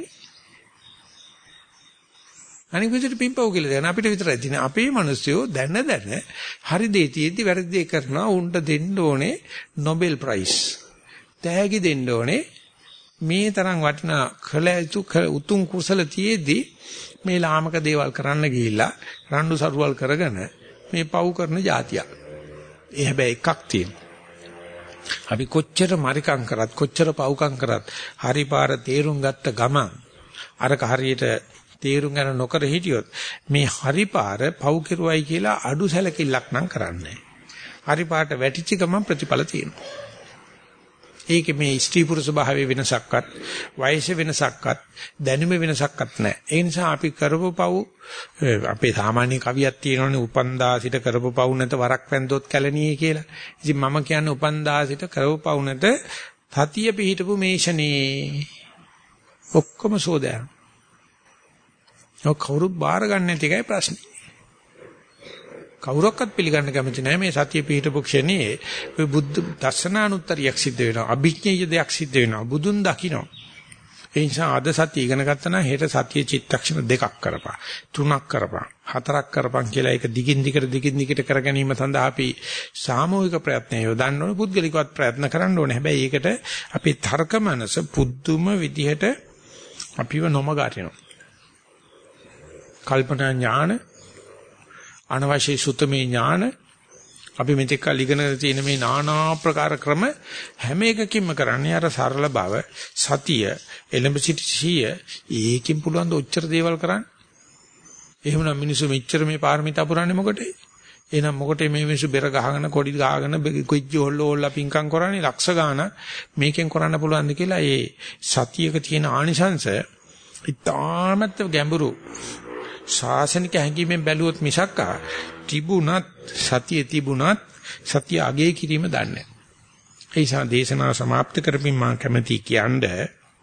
අනික විතර පිම්පව් කියලා දැන අපිට විතරයි තියෙන. අපේ මිනිස්සුયો දැන හරි දේ තියෙද්දි වැරදි දේ කරනවා. උන්ට දෙන්න ඕනේ Nobel Prize. තෑගි දෙන්න ඕනේ. මේ තරම් වටිනා කළ යුතු උතුම් කුසල තියේදී මේ ලාමක දේවල් කරන්න ගිහිල්ලා රණ්ඩු සරුවල් කරගෙන මේ පව් කරන જાතියක්. ඒ හැබැයි එකක් තියෙනවා. අපි කොච්චර මරිකම් කරත් කොච්චර පව්කම් කරත් හරි පාර තේරුම් ගත්ත ගමන් අරක හරියට තේරුම් ගන්න නොකර හිටියොත් මේ හරි පාර පව් කෙරුවයි කියලා අඩු සැලකිල්ලක් නම් කරන්නේ නැහැ. හරි පාට වැටිච්ච ගමන් ප්‍රතිඵල තියෙනවා. ඒක මේ ස්ත්‍රී පුරුෂ භාවයේ වෙනසක්වත් වයස වෙනසක්වත් දැනුම වෙනසක්වත් නැහැ. ඒ නිසා අපි කරපු පව් අපේ සාමාන්‍ය කවියක් තියෙනවනේ උපන්දා සිට කරපු පව් නැත වරක් වැන්දොත් කැලණියේ කියලා. ඉතින් මම කියන්නේ උපන්දා සිට කරපු පව් නැත සතිය පිහිටපු මේෂනේ. ඔක්කොම සෝදයන්. ඔක් කවුරුත් බාර ගන්න නැති එකයි ප්‍රශ්නේ. කවුරක්වත් පිළිගන්න කැමති නැහැ මේ සතිය පිහිටපු ක්ෂණයේ මේ බුද්ධ දර්ශනානුත්තරියක් සිද්ධ වෙනවා. අභිඥේය දෙයක් සිද්ධ වෙනවා. බුදුන් දකින්න. ඒ නිසා අද සතිය ඉගෙන ගත්තා නම් හෙට සතිය චිත්තක්ෂණ 2ක් කරපන් 3ක් කරපන් 4ක් කරපන් කියලා ඒක දිගින් දිගට කර ගැනීම සඳහා අපි සාමූහික ප්‍රයත්න යොදන්න ඕනේ. පුද්ගලිකවත් ප්‍රයත්න කරන්න ඕනේ. හැබැයි ඒකට අපේ තර්ක මනස පුදුම විදිහට අපිව නොමග අරිනවා. කල්පනා ඥාන අනවශ්‍ය සුතමේ ඥාන අපි මෙතෙක් කල් ඉගෙන තියෙන මේ নানা ආකාර ක්‍රම හැම එකකින්ම කරන්නේ අර සරල බව සතිය එළඹ සිටිය ඒකෙන් පුළුවන් ද ඔච්චර දේවල් කරන්න. එහෙමනම් මිනිස්සු මෙච්චර මේ පාරමිතා පුරන්නේ මොකටද? එහෙනම් මොකටද මේ මිනිස්සු බෙර ගහගෙන කොඩි ගහගෙන කොච්චි හොල්ලෝල්ලා පිංකම් කරන්නේ ලක්ෂ ගාන මේකෙන් කරන්න පුළුවන්ද කියලා ඒ සතියක තියෙන ආනිසංශ ඉතාමත් ගැඹුරු ශාසනික හැඟීමෙන් බැලුවොත් මිසක්කා තිබුණත් සතිය අගය කිරීම දන්නේ නැහැ. ඒ නිසා දේශනාව સમાપ્ત කරමින් මම කැමති කියන්නේ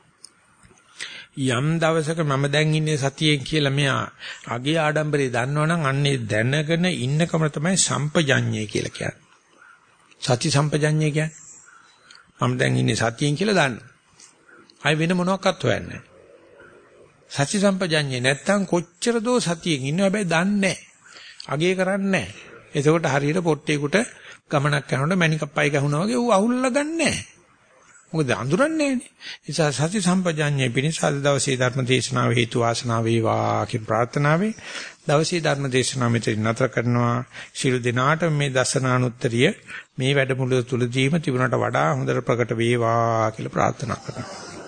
යම් දවසක මම දැන් ඉන්නේ සතියෙන් කියලා මෙයා අගේ ආඩම්බරේ දන්නවනම් අන්නේ දැනගෙන ඉන්නකම තමයි සම්පජඤ්ඤය කියලා කියන්නේ. සති සම්පජඤ්ඤය කියන්නේ මම දැන් ඉන්නේ සතියෙන් කියලා දන්නවා. ආයි වෙන මොනවාක්වත් හොයන්නේ නැහැ. සති සම්පජඤ්ඤේ නැත්තම් කොච්චර දෝ සතියෙන් ඉන්නව හැබැයි දන්නේ නැහැ. අගේ කරන්නේ නැහැ. එතකොට හරියට පොට්ටියෙකුට ගමනක් යනකොට මණිකප්පයි ගහනවා වගේ ඌ අහුල්ලා ගන්නෑ. මොකද අඳුරන්නේ නැහැනේ. ඒ නිසා සති සම්පජාඤ්ඤේ පිණිස අද දවසේ ධර්ම දේශනාව හේතු වාසනා වේවා කියන ප්‍රාර්ථනාවෙන් දවසේ ධර්ම දේශනාව මෙතන නතර කරනවා. ශිරු දිනාට මේ දසනානුත්තරිය මේ වැඩමුළුව තුලදීම තිබුණට වඩා හොඳට ප්‍රකට වේවා කියලා ප්‍රාර්ථනා කරනවා.